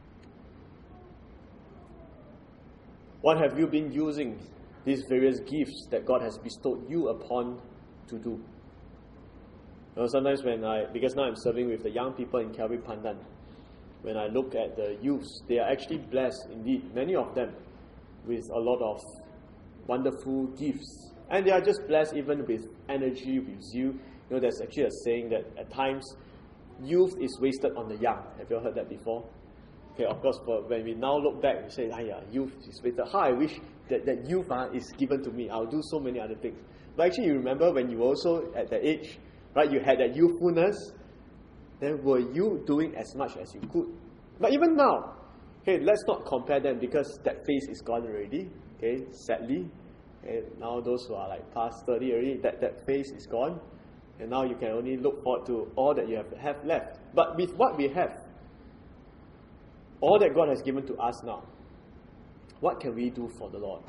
What have you been using these various gifts that God has bestowed you upon to do? You know, sometimes when I, because now I'm serving with the young people in Calvary Pandan, when I look at the youths, they are actually blessed indeed, many of them, with a lot of wonderful gifts. And they are just blessed even with energy, with zeal. You know, there's actually a saying that at times, youth is wasted on the young. Have you heard that before? Okay, of course, but when we now look back, we say, ah, yeah, youth is wasted. How I wish that, that youth uh, is given to me. I'll do so many other things. But actually, you remember when you were also at that age, right, you had that youthfulness, then were you doing as much as you could? But even now, okay, let's not compare them, because that phase is gone already, okay, sadly. And now those who are like past thirty already, that, that phase is gone. And now you can only look forward to all that you have, have left. But with what we have, all that God has given to us now, what can we do for the Lord?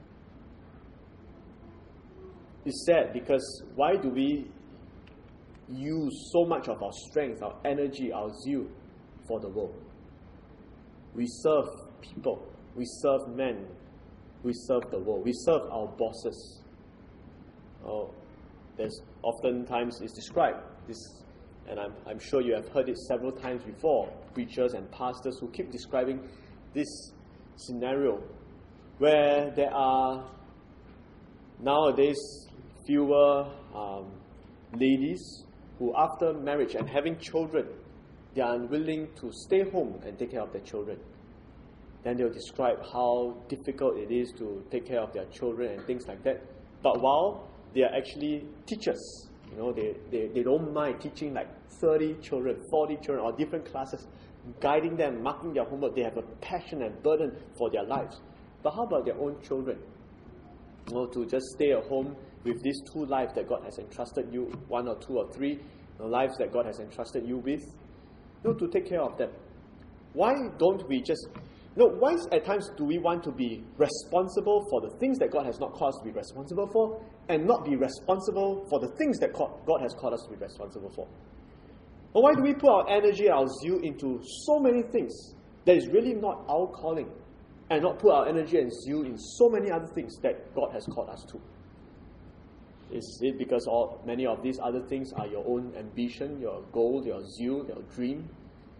It's sad, because why do we use so much of our strength, our energy, our zeal for the world? We serve people. We serve men. We serve the world. We serve our bosses. Oh, there's oftentimes it's described this, and I'm I'm sure you have heard it several times before. Preachers and pastors who keep describing this scenario where there are nowadays fewer um, ladies who after marriage and having children, they are unwilling to stay home and take care of their children. Then they'll describe how difficult it is to take care of their children and things like that. But while they are actually teachers, you know, they, they, they don't mind teaching like thirty children, forty children, or different classes, guiding them, marking their homework. They have a passion and burden for their lives. But how about their own children? You know, to just stay at home with these two lives that God has entrusted you, one or two or three, the lives that God has entrusted you with, you know, to take care of them. Why don't we just, you know, why at times do we want to be responsible for the things that God has not called us to be responsible for, and not be responsible for the things that God has called us to be responsible for? Or why do we put our energy, our zeal into so many things that is really not our calling, and not put our energy and zeal in so many other things that God has called us to? Is it because all, many of these other things are your own ambition, your goal, your zeal, your dream?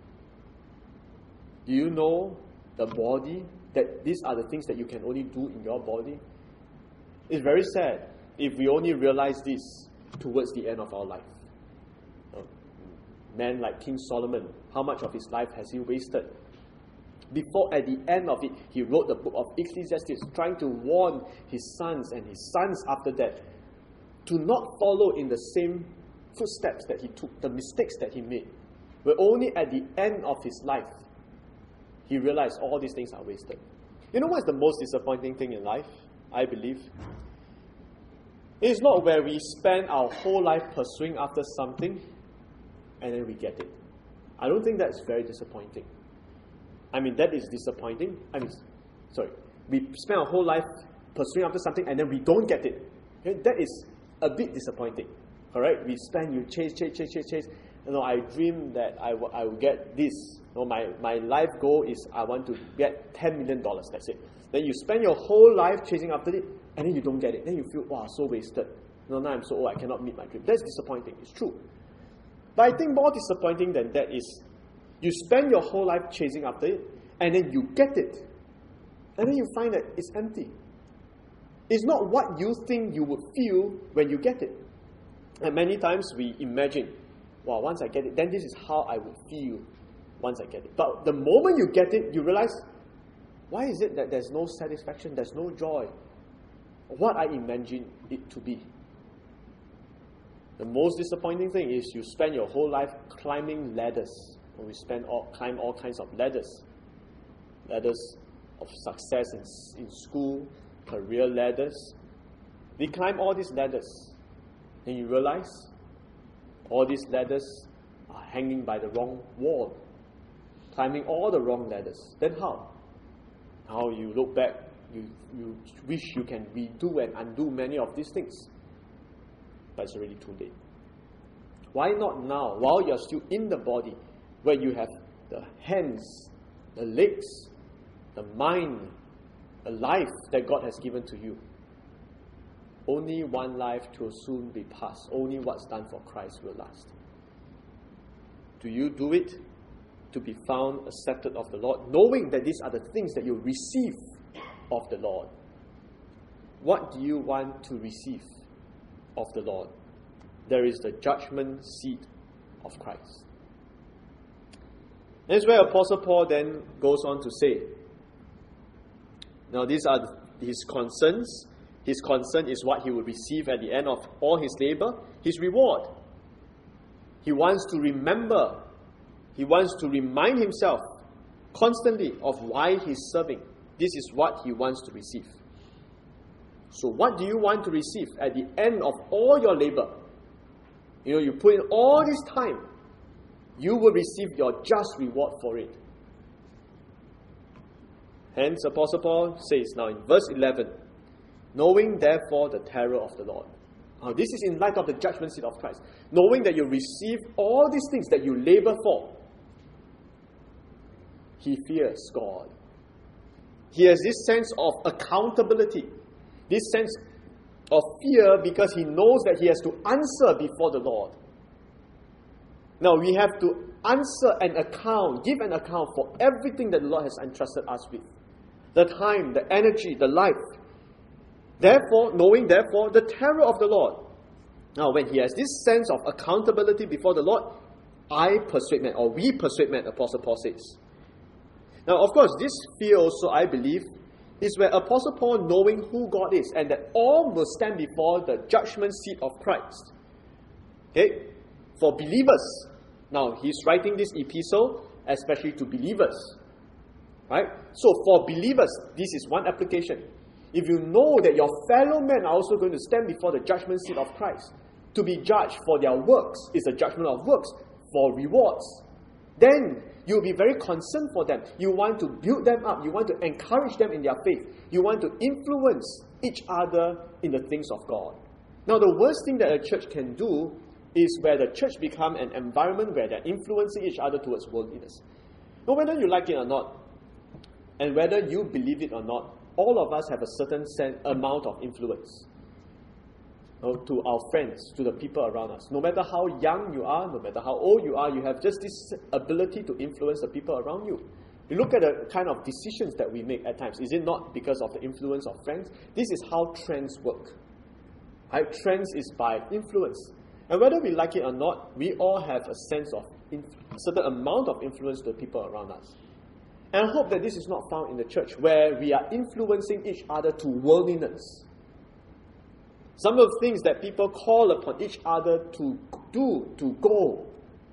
Do you know the body, that these are the things that you can only do in your body? It's very sad if we only realize this towards the end of our life. A man like King Solomon, how much of his life has he wasted? Before, at the end of it, he wrote the book of Ecclesiastes, trying to warn his sons and his sons after that to not follow in the same footsteps that he took, the mistakes that he made. But only at the end of his life, he realized all these things are wasted. You know what's the most disappointing thing in life, I believe? It is not where we spend our whole life pursuing after something and then we get it. I don't think that's very disappointing. I mean, that is disappointing. I mean, sorry, we spend our whole life pursuing after something and then we don't get it. Okay? That is a bit disappointing. Alright? We spend, you chase, chase, chase, chase, chase. You know, I dream that I, w- I will get this. You know, my, my life goal is I want to get ten million dollars. That's it. Then you spend your whole life chasing after it, and then you don't get it. Then you feel, wow, so wasted. You know, now I'm so old, I cannot meet my dream. That's disappointing. It's true. But I think more disappointing than that is you spend your whole life chasing after it, and then you get it. And then you find that it's empty. It's not what you think you would feel when you get it. And many times we imagine, wow, once I get it, then this is how I would feel once I get it. But the moment you get it, you realize, why is it that there's no satisfaction, there's no joy? What I imagine it to be. The most disappointing thing is you spend your whole life climbing ladders. We spend all, climb all kinds of ladders. Ladders of success in, in school, career ladders. We climb all these ladders. And you realize all these ladders are hanging by the wrong wall. Climbing all the wrong ladders. Then how? How you look back, you, you wish you can redo and undo many of these things. But it's already too late. Why not now, while you're still in the body, where you have the hands, the legs, the mind, the life that God has given to you? Only one life will soon be past. Only what's done for Christ will last. Do you do it to be found accepted of the Lord, knowing that these are the things that you receive of the Lord? What do you want to receive of the Lord? There is the judgment seat of Christ. That's where Apostle Paul then goes on to say, now these are his concerns. His concern is what he will receive at the end of all his labor, his reward. He wants to remember, he wants to remind himself constantly of why he's serving. This is what he wants to receive. So what do you want to receive at the end of all your labor? You know, you put in all this time, you will receive your just reward for it. Hence, Apostle Paul says now in verse eleven, knowing therefore the terror of the Lord. Now, this is in light of the judgment seat of Christ. Knowing that you receive all these things that you labor for, he fears God. He has this sense of accountability, this sense of fear, because he knows that he has to answer before the Lord. Now, we have to answer an account, give an account for everything that the Lord has entrusted us with. The time, the energy, the life. Therefore, knowing therefore the terror of the Lord. Now, when he has this sense of accountability before the Lord, I persuade men, or we persuade men, Apostle Paul says. Now, of course, this fear also, I believe, is where Apostle Paul, knowing who God is, and that all will stand before the judgment seat of Christ. Okay? For believers. Now, he's writing this epistle, especially to believers. Right? So, for believers, this is one application. If you know that your fellow men are also going to stand before the judgment seat of Christ, to be judged for their works, is a judgment of works, for rewards, then you'll be very concerned for them. You want to build them up. You want to encourage them in their faith. You want to influence each other in the things of God. Now, the worst thing that a church can do is where the church become an environment where they're influencing each other towards worldliness. Now, whether you like it or not, and whether you believe it or not, all of us have a certain amount of influence. You know, to our friends, to the people around us. No matter how young you are, no matter how old you are, you have just this ability to influence the people around you. You look at the kind of decisions that we make at times. Is it not because of the influence of friends? This is how trends work. Right? Trends is by influence. And whether we like it or not, we all have a sense of inf- a certain amount of influence to the people around us. And I hope that this is not found in the church, where we are influencing each other to worldliness. Some of the things that people call upon each other to do, to go.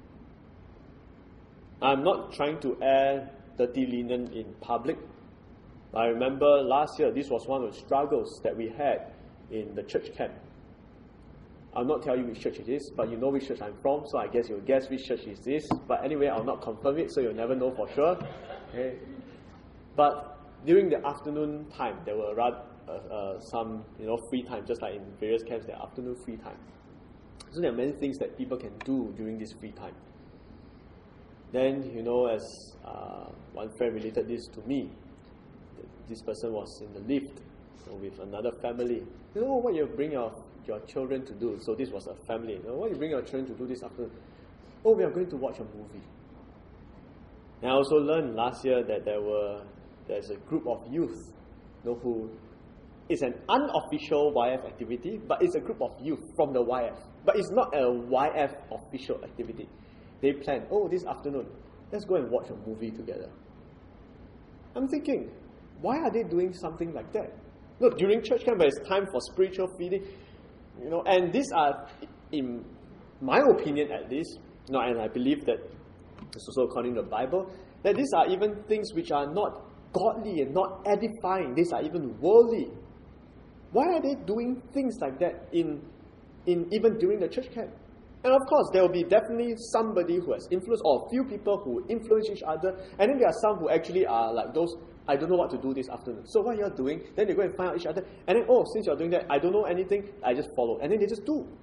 I'm not trying to air dirty linen in public. I remember last year, this was one of the struggles that we had in the church camp. I'll not tell you which church it is, but you know which church I'm from, so I guess you'll guess which church is this. But anyway, I'll not confirm it, so you'll never know for sure. Okay. But during the afternoon time, there were rather, uh, uh, some you know free time, just like in various camps, there are afternoon free time. So there are many things that people can do during this free time. Then, you know, as uh, one friend related this to me, this person was in the lift with another family. You know what you bring your your children to do? So this was a family. You know, what you bring your children to do this afternoon? Oh, we are going to watch a movie. And I also learned last year that there were there's a group of youth, you know, who it's an unofficial Y F activity, but it's a group of youth from the Y F. But it's not a Y F official activity. They plan, oh, this afternoon, let's go and watch a movie together. I'm thinking, why are they doing something like that? Look, during church camp, it's time for spiritual feeding, you know, and these are, in my opinion at least, you know, and I believe that it's also according to the Bible, that these are even things which are not godly and not edifying. These are even worldly. Why are they doing things like that in, in even during the church camp? And of course, there will be definitely somebody who has influence, or a few people who influence each other, and then there are some who actually are like those, I don't know what to do this afternoon. So what you're doing, then they go and find out each other, and then, oh, since you're doing that, I don't know anything, I just follow. And then they just do.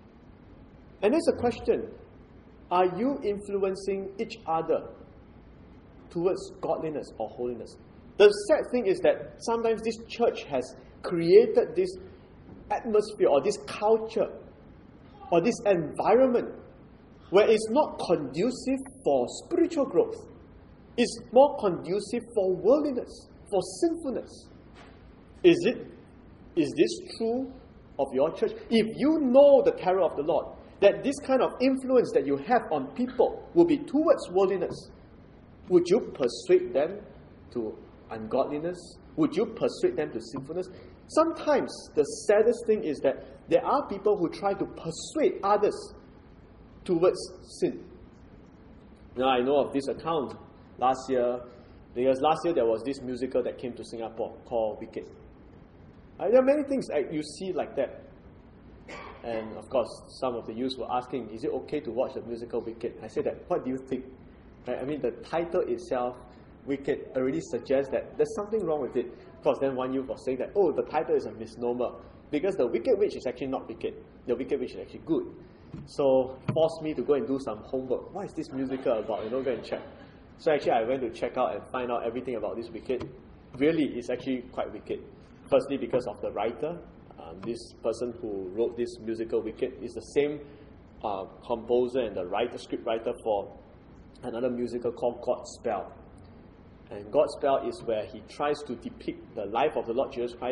And there's a question, are you influencing each other towards godliness or holiness? The sad thing is that sometimes this church has created this atmosphere or this culture or this environment where it's not conducive for spiritual growth. It's more conducive for worldliness, for sinfulness. Is it? Is this true of your church? If you know the terror of the Lord, that this kind of influence that you have on people will be towards worldliness, would you persuade them to ungodliness? Would you persuade them to sinfulness? Sometimes the saddest thing is that there are people who try to persuade others towards sin. Now, I know of this account last year, because last year there was this musical that came to Singapore called Wicked. Uh, there are many things that you see like that. And of course, some of the youths were asking, is it okay to watch the musical Wicked? I said that, what do you think? Right? I mean, the title itself, Wicked, already suggests that there's something wrong with it. Of course, then one youth was saying that, oh, the title is a misnomer, because the Wicked Witch is actually not wicked. The Wicked Witch is actually good. So, forced me to go and do some homework. What is this musical about? You know, go and check. So actually, I went to check out and find out everything about this Wicked. Really, it's actually quite wicked. Firstly, because of the writer. Um, this person who wrote this musical Wicked is the same uh, composer and the writer, script writer for another musical called Godspell. And Godspell is where he tries to depict the life of the Lord Jesus Christ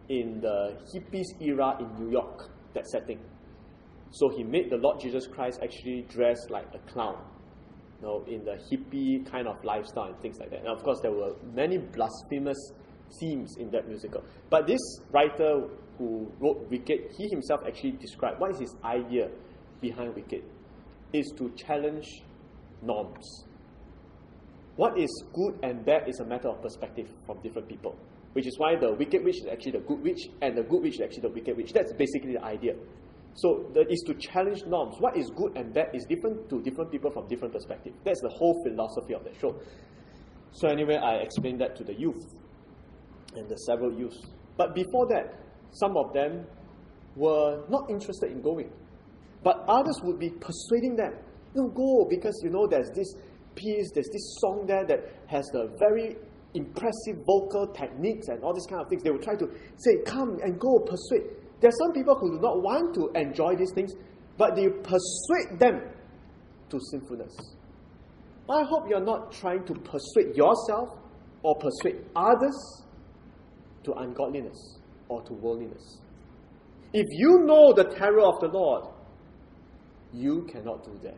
in the hippies era in New York, that setting. So he made the Lord Jesus Christ actually dress like a clown, you know, in the hippie kind of lifestyle and things like that. And of course, there were many blasphemous themes in that musical. But this writer who wrote Wicked, he himself actually described what is his idea behind Wicked, is to challenge norms. What is good and bad is a matter of perspective from different people, which is why the wicked witch is actually the good witch, and the good witch is actually the wicked witch. That's basically the idea. So that is to challenge norms. What is good and bad is different to different people from different perspectives. That's the whole philosophy of the show. So anyway, I explained that to the youth and the several youths. But before that, some of them were not interested in going. But others would be persuading them, no, go, because you know there's this piece, there's this song there that has the very impressive vocal techniques and all these kind of things. They would try to say, come and go, persuade. There are some people who do not want to enjoy these things, but they persuade them to sinfulness. I hope you're not trying to persuade yourself or persuade others to ungodliness or to worldliness. If you know the terror of the Lord, you cannot do that.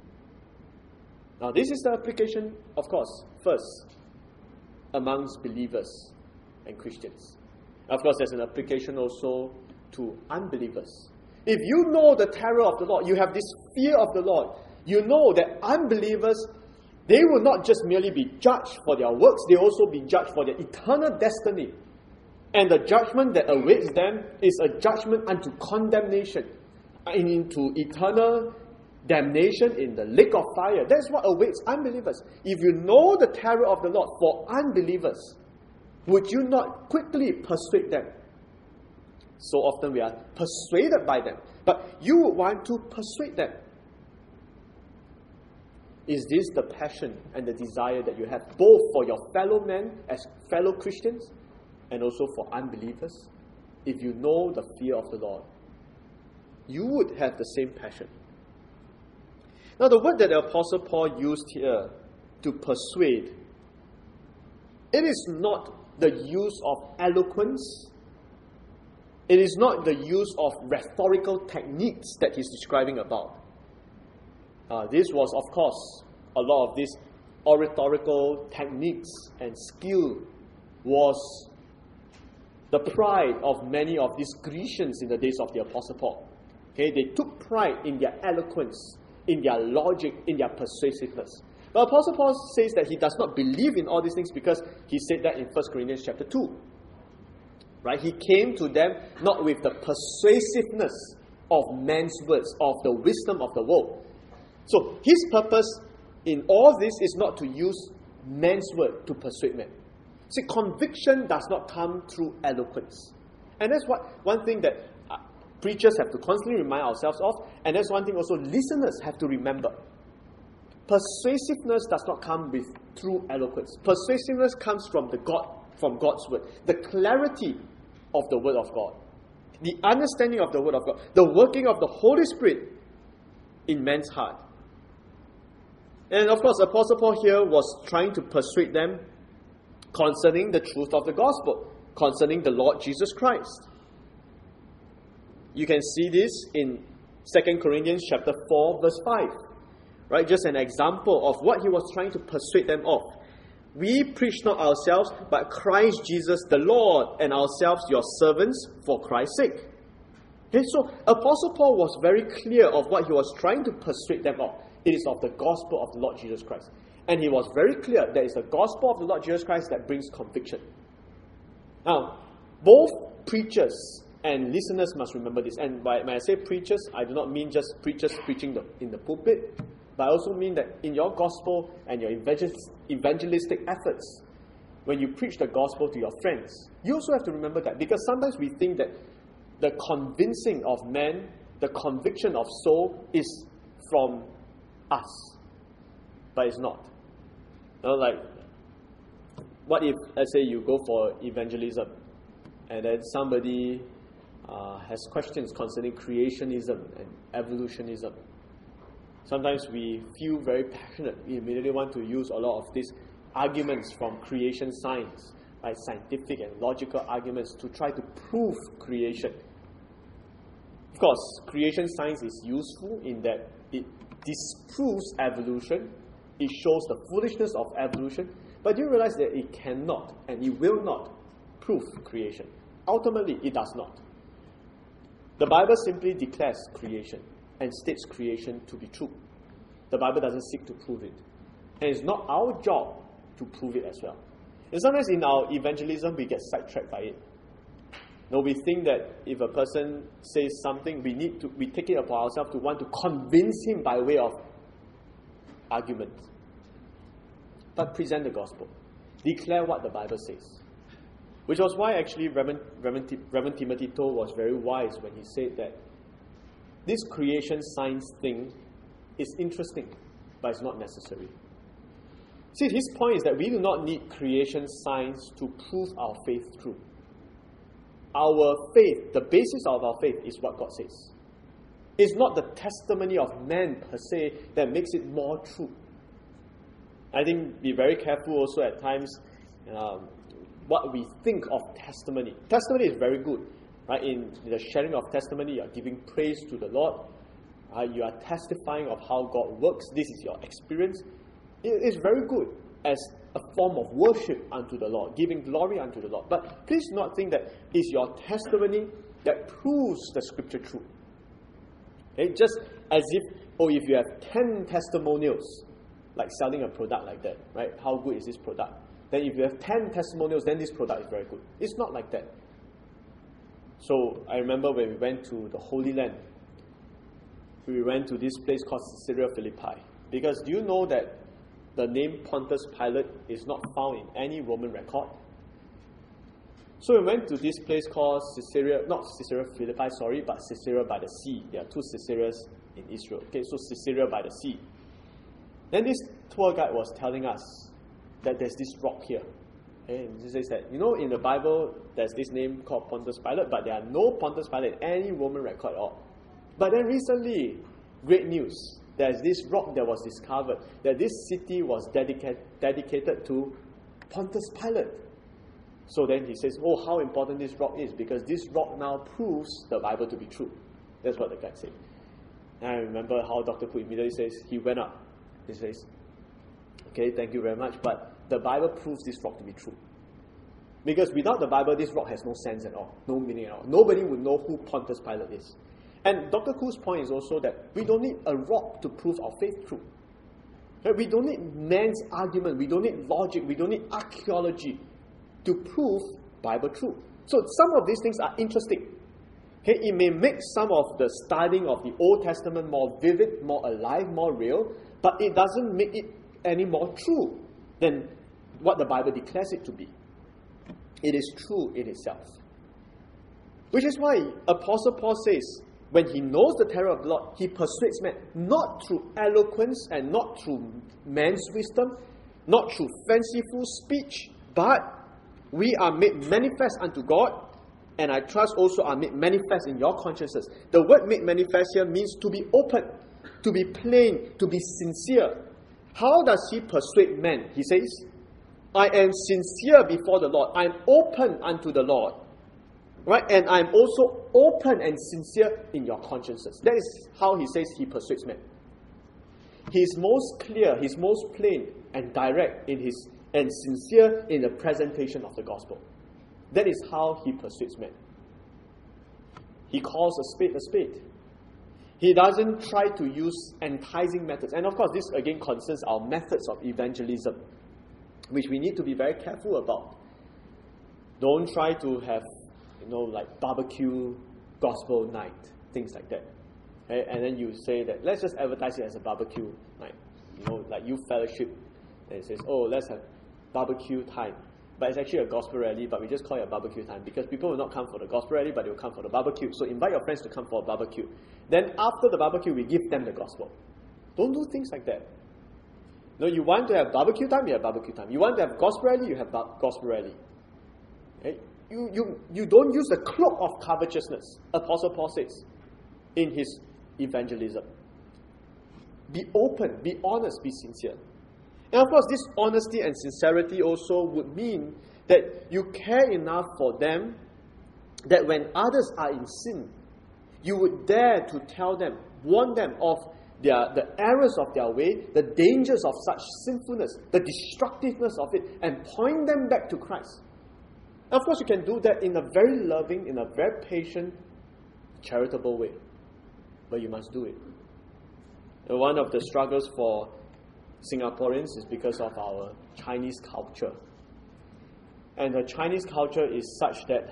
Now, this is the application, of course, first, amongst believers and Christians. Of course, there's an application also to unbelievers. If you know the terror of the Lord, you have this fear of the Lord, you know that unbelievers, they will not just merely be judged for their works, they also be judged for their eternal destiny. And the judgment that awaits them is a judgment unto condemnation, and into eternal damnation in the lake of fire. That's what awaits unbelievers. If you know the terror of the Lord for unbelievers, would you not quickly persuade them? So often we are persuaded by them, but you would want to persuade them. Is this the passion and the desire that you have both for your fellow men as fellow Christians and also for unbelievers? If you know the fear of the Lord, you would have the same passion. Now, the word that the Apostle Paul used here, to persuade, it is not the use of eloquence. It is not the use of rhetorical techniques that he's describing about. Uh, this was, of course, a lot of these oratorical techniques and skill was the pride of many of these Grecians in the days of the Apostle Paul. Okay, they took pride in their eloquence, in their logic, in their persuasiveness. But Apostle Paul says that he does not believe in all these things because he said that in First Corinthians chapter two. Right? He came to them not with the persuasiveness of men's words, of the wisdom of the world. So his purpose in all this is not to use men's word to persuade men. See, conviction does not come through eloquence. And that's what one thing that uh, preachers have to constantly remind ourselves of, and that's one thing also listeners have to remember. Persuasiveness does not come with through eloquence. Persuasiveness comes from the God, from God's word. The clarity of the word of God. The understanding of the word of God. The working of the Holy Spirit in man's heart. And of course, Apostle Paul here was trying to persuade them concerning the truth of the gospel, concerning the Lord Jesus Christ. You can see this in Second Corinthians chapter four, verse five. Right? Just an example of what he was trying to persuade them of. We preach not ourselves, but Christ Jesus the Lord, and ourselves your servants for Christ's sake. Okay, so Apostle Paul was very clear of what he was trying to persuade them of. It is of the gospel of the Lord Jesus Christ. And he was very clear that it's the gospel of the Lord Jesus Christ that brings conviction. Now, both preachers and listeners must remember this. And by, when I say preachers, I do not mean just preachers preaching the, in the pulpit, but I also mean that in your gospel and your evangelistic efforts, when you preach the gospel to your friends, you also have to remember that. Because sometimes we think that the convincing of men, the conviction of soul is from us. But it's not. You know, like, what if, let's say, you go for evangelism and then somebody uh, has questions concerning creationism and evolutionism. Sometimes we feel very passionate. We immediately want to use a lot of these arguments from creation science. right, scientific and logical arguments to try to prove creation. Of course, creation science is useful in that it disproves evolution. It shows the foolishness of evolution. But you realize that it cannot and it will not prove creation. Ultimately, it does not. The Bible simply declares creation and states creation to be true. The Bible doesn't seek to prove it. And it's not our job to prove it as well. And sometimes in our evangelism, we get sidetracked by it. No, we think that if a person says something, we need to we take it upon ourselves to want to convince him by way of argument. But present the gospel. Declare what the Bible says. Which was why actually Reverend, Reverend, Reverend Timothy Toh was very wise when he said that this creation science thing is interesting, but it's not necessary. See, his point is that we do not need creation science to prove our faith true. Our faith, the basis of our faith is what God says. It's not the testimony of man per se that makes it more true. I think be very careful also at times um, what we think of testimony. Testimony is very good. Right? In the sharing of testimony, you are giving praise to the Lord. Uh, you are testifying of how God works. This is your experience. It is very good as a form of worship unto the Lord, giving glory unto the Lord. But please do not think that it's your testimony that proves the scripture true. Okay? Just as if, oh, if you have ten testimonials, like selling a product like that, right? How good is this product? Then if you have ten testimonials, then this product is very good. It's not like that. So I remember when we went to the Holy Land, we went to this place called Caesarea Philippi. Because do you know that the name Pontius Pilate is not found in any Roman record? So we went to this place called Caesarea, not Caesarea Philippi, sorry, but Caesarea by the sea. There are two Caesareas in Israel. Okay, so Caesarea by the sea. Then this tour guide was telling us that there's this rock here. Okay, and he says that, you know, in the Bible, there's this name called Pontius Pilate, but there are no Pontius Pilate in any Roman record at all. But then recently, great news. There's this rock that was discovered, that this city was dedicated dedicated to Pontius Pilate. So then he says, oh, how important this rock is, because this rock now proves the Bible to be true. That's what the guy said. And I remember how Doctor Pu immediately says, he went up. He says, okay, thank you very much, but the Bible proves this rock to be true. Because without the Bible, this rock has no sense at all, no meaning at all. Nobody would know who Pontius Pilate is. And Doctor Ku's point is also that we don't need a rock to prove our faith true. Okay? We don't need man's argument, we don't need logic, we don't need archaeology to prove Bible true. So some of these things are interesting. Okay? It may make some of the studying of the Old Testament more vivid, more alive, more real, but it doesn't make it any more true than what the Bible declares it to be. It is true in itself. Which is why Apostle Paul says, when he knows the terror of the Lord, he persuades men, not through eloquence and not through man's wisdom, not through fanciful speech, but we are made manifest unto God, and I trust also are made manifest in your consciences. The word made manifest here means to be open, to be plain, to be sincere. How does he persuade men? He says, I am sincere before the Lord. I am open unto the Lord. Right? And I am also open and sincere in your consciences. That is how he says he persuades men. He is most clear, he is most plain and direct in his and sincere in the presentation of the gospel. That is how he persuades men. He calls a spade a spade. He doesn't try to use enticing methods. And of course, this again concerns our methods of evangelism, which we need to be very careful about. Don't try to have, you know, like barbecue gospel night, things like that. Okay? And then you say that, let's just advertise it as a barbecue night. You know, like youth fellowship. And it says, oh, let's have barbecue time. But it's actually a gospel rally, but we just call it a barbecue time because people will not come for the gospel rally, but they will come for the barbecue. So invite your friends to come for a barbecue. Then after the barbecue, we give them the gospel. Don't do things like that. No, you want to have barbecue time, you have barbecue time. You want to have gospel rally, you have gospel rally. Okay? You, you, you don't use the cloak of covetousness, Apostle Paul says, in his evangelism. Be open, be honest, be sincere. And of course, this honesty and sincerity also would mean That you care enough for them that when others are in sin, you would dare to tell them, warn them of their, the errors of their way, the dangers of such sinfulness, the destructiveness of it, and point them back to Christ. Of course, you can do that in a very loving, in a very patient, charitable way. But you must do it. And one of the struggles for Singaporeans is because of our Chinese culture. And the Chinese culture is such that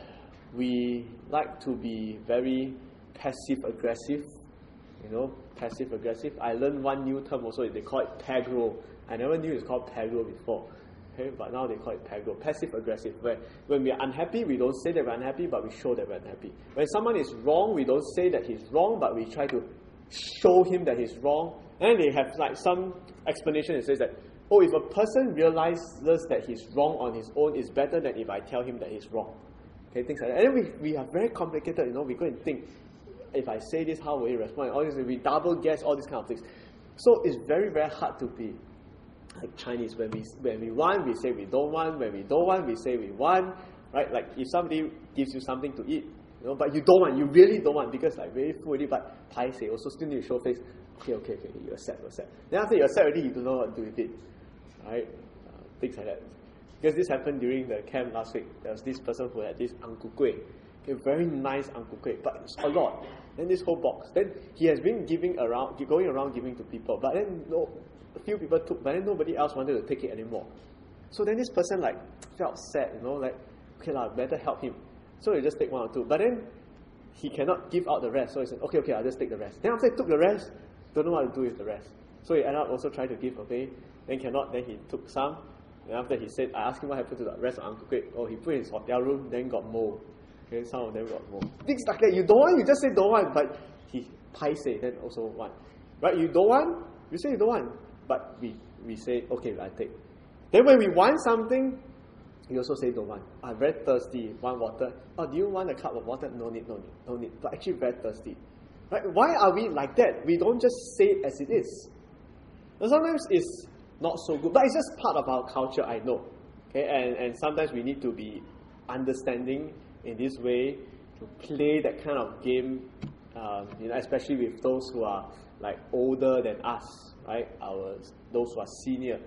we like to be very passive-aggressive. You know, passive-aggressive. I learned one new term also, they call it pegro. I never knew it's called pegro before. Okay, but now they call it pegro, passive-aggressive. Where when we are unhappy, we don't say that we're unhappy, but we show that we're unhappy. When someone is wrong, we don't say that he's wrong, but we try to show him that he's wrong. And they have like some explanation that says that, oh, if a person realizes that he's wrong on his own, it's better than if I tell him that he's wrong. Okay, things like that. And then we, we are very complicated, you know, we go and think, if I say this, how will he respond? All this, we double guess all these kind of things. So it's very, very hard to be like Chinese. When we when we want, we say we don't want. When we don't want, we say we want. Right? Like if somebody gives you something to eat, you know, but you don't want, you really don't want because like very full already, but pai say also still need to show face. Okay, okay, okay, you accept, you accept. Then after you accept already, you don't know what to do with it. Right? Uh, things like that. Because this happened during the camp last week. There was this person who had this ang ku kueh. Okay, very nice ang ku kueh, but it's a lot. Then this whole box. Then he has been giving around, going around giving to people. But then no, a few people took, but then nobody else wanted to take it anymore. So then this person like felt sad, you know, like, okay lah, better help him. So he just take one or two. But then he cannot give out the rest. So he said, okay, okay, I'll just take the rest. Then after he took the rest, don't know what to do with the rest. So he ended up also trying to give away. Then cannot, then he took some. And after he said, I asked him what happened to the rest of ang ku kueh. Oh, he put in his hotel room, then got mold. Okay, some of them got mold. Things like that. You don't want, you just say don't want. But he pai say, then also want. Right? You don't want, you say you don't want. But we, we say, okay, I take. Then when we want something, you also say don't want. I'm very thirsty, want water. Oh, do you want a cup of water? No need, no need, no need. But actually very thirsty. Right? Why are we like that? We don't just say it as it is. And sometimes it's not so good, but it's just part of our culture, I know. Okay, and, and sometimes we need to be understanding in this way to play that kind of game, um, you know, especially with those who are like older than us, right? Our those who are senior.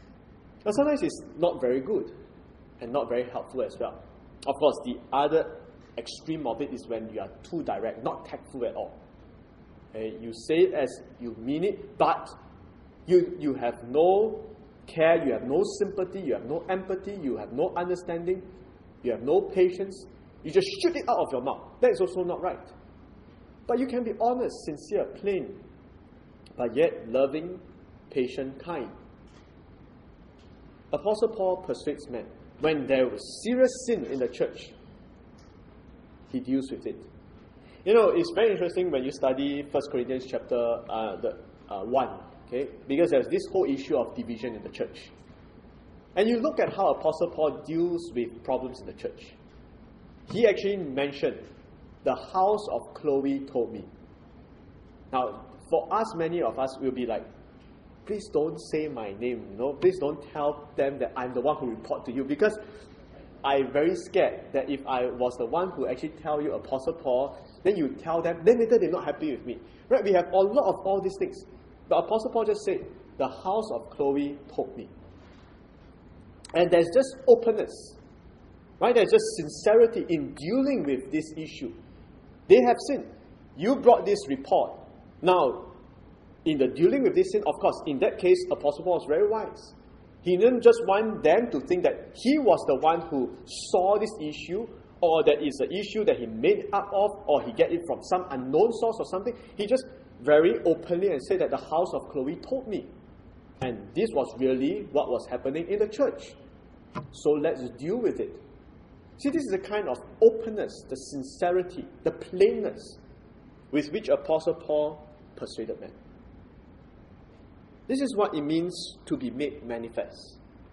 But sometimes it's not very good and not very helpful as well. Of course, the other extreme of it is when you are too direct, not tactful at all. Okay? You say it as you mean it, but you you have no care, you have no sympathy, you have no empathy, you have no understanding, you have no patience. You just shoot it out of your mouth. That is also not right. But you can be honest, sincere, plain, but yet loving, patient, kind. Apostle Paul persuades men. When there was serious sin in the church, he deals with it. You know, it's very interesting when you study First Corinthians chapter uh, the, uh, one, okay? Because there's this whole issue of division in the church. And you look at how Apostle Paul deals with problems in the church. He actually mentioned, the house of Chloe told me. Now, for us, many of us will be like, please don't say my name, you know, please don't tell them that I'm the one who report to you, because I'm very scared that if I was the one who actually tell you Apostle Paul, then you tell them, then later they're not happy with me. Right? We have a lot of all these things. But Apostle Paul just said, the house of Chloe told me. And there's just openness. Right? There's just sincerity in dealing with this issue. They have sinned. You brought this report. Now, in the dealing with this sin, of course, in that case, Apostle Paul was very wise. He didn't just want them to think that he was the one who saw this issue, or that it's an issue that he made up of, or he get it from some unknown source or something. He just very openly and said that the house of Chloe told me. And this was really what was happening in the church. So let's deal with it. See, this is the kind of openness, the sincerity, the plainness with which Apostle Paul persuaded men. This is what it means to be made manifest.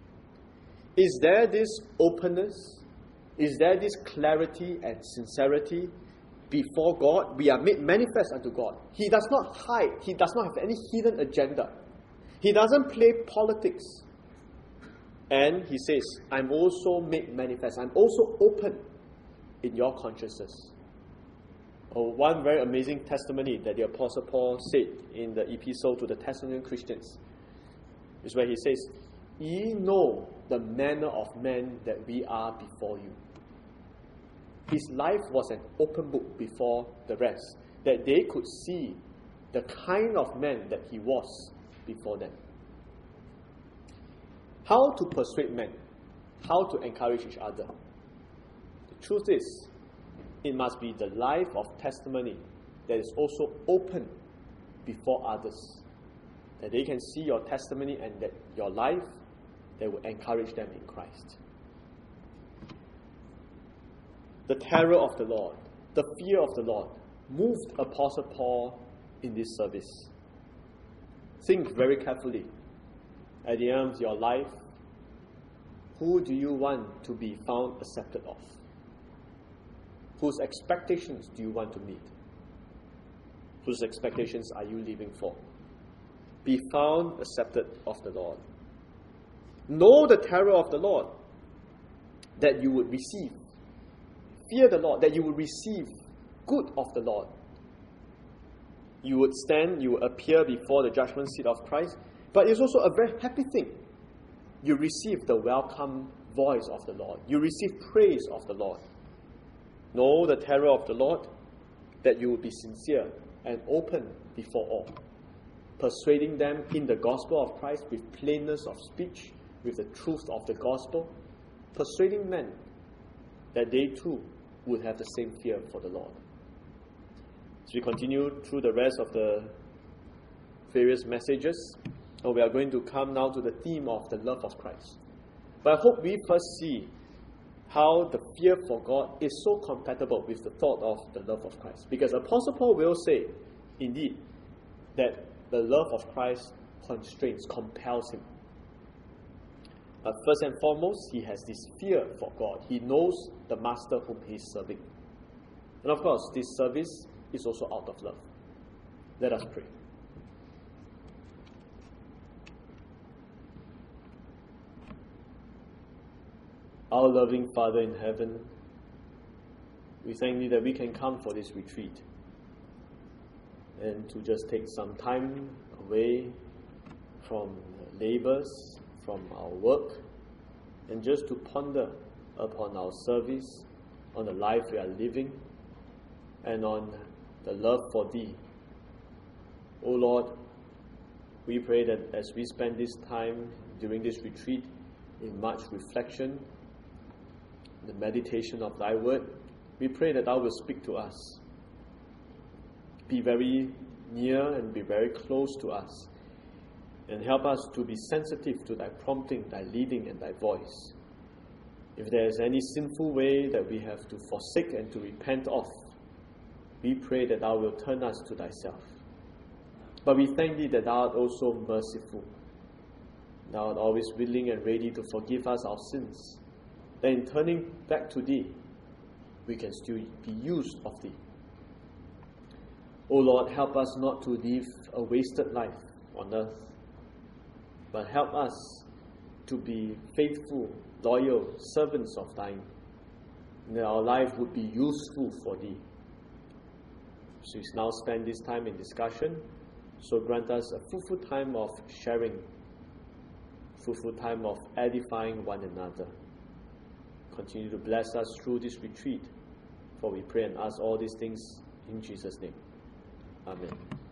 Is there this openness? Is there this clarity and sincerity before God? We are made manifest unto God. He does not hide. He does not have any hidden agenda. He doesn't play politics. And he says, I'm also made manifest. I'm also open in your consciences. Oh, one very amazing testimony that the Apostle Paul said in the epistle to the Thessalonian Christians is where he says, ye know the manner of man that we are before you. His life was an open book before the rest, that they could see the kind of man that he was before them. How to persuade men, how to encourage each other. The truth is, it must be the life of testimony that is also open before others, that they can see your testimony and that your life, that will encourage them in Christ. The terror of the Lord, the fear of the Lord, moved Apostle Paul in this service. Think very carefully. At the end of your life, who do you want to be found accepted of? Whose expectations do you want to meet? Whose expectations are you living for? Be found accepted of the Lord. Know the terror of the Lord, that you would receive. Fear the Lord, that you would receive good of the Lord. You would stand, you would appear before the judgment seat of Christ. But it's also a very happy thing. You receive the welcome voice of the Lord. You receive praise of the Lord. Know the terror of the Lord, that you would be sincere and open before all, persuading them in the gospel of Christ with plainness of speech, with the truth of the gospel, persuading men that they too would have the same fear for the Lord. As we continue through the rest of the various messages, we are going to come now to the theme of the love of Christ. But I hope we first see how the fear for God is so compatible with the thought of the love of Christ. Because Apostle Paul will say, indeed, that the love of Christ constrains, compels him. But first and foremost, he has this fear for God. He knows the master whom he is serving. And of course, this service is also out of love. Let us pray. Our loving Father in heaven, we thank Thee that we can come for this retreat and to just take some time away from labors, from our work, and just to ponder upon our service, on the life we are living, and on the love for Thee. O Lord, we pray that as we spend this time during this retreat in much reflection, the meditation of Thy word, we pray that Thou will speak to us. Be very near and be very close to us, and help us to be sensitive to Thy prompting, Thy leading, and Thy voice. If there is any sinful way that we have to forsake and to repent of, we pray that Thou will turn us to Thyself. But we thank Thee that Thou art also merciful. Thou art always willing and ready to forgive us our sins. That in turning back to Thee, we can still be used of Thee. O Lord, help us not to live a wasted life on earth, but help us to be faithful, loyal servants of Thine, and that our life would be useful for Thee. So we now spend this time in discussion, so grant us a fruitful time of sharing, fruitful time of edifying one another. Continue to bless us through this retreat, for we pray and ask all these things in Jesus' name. Amen.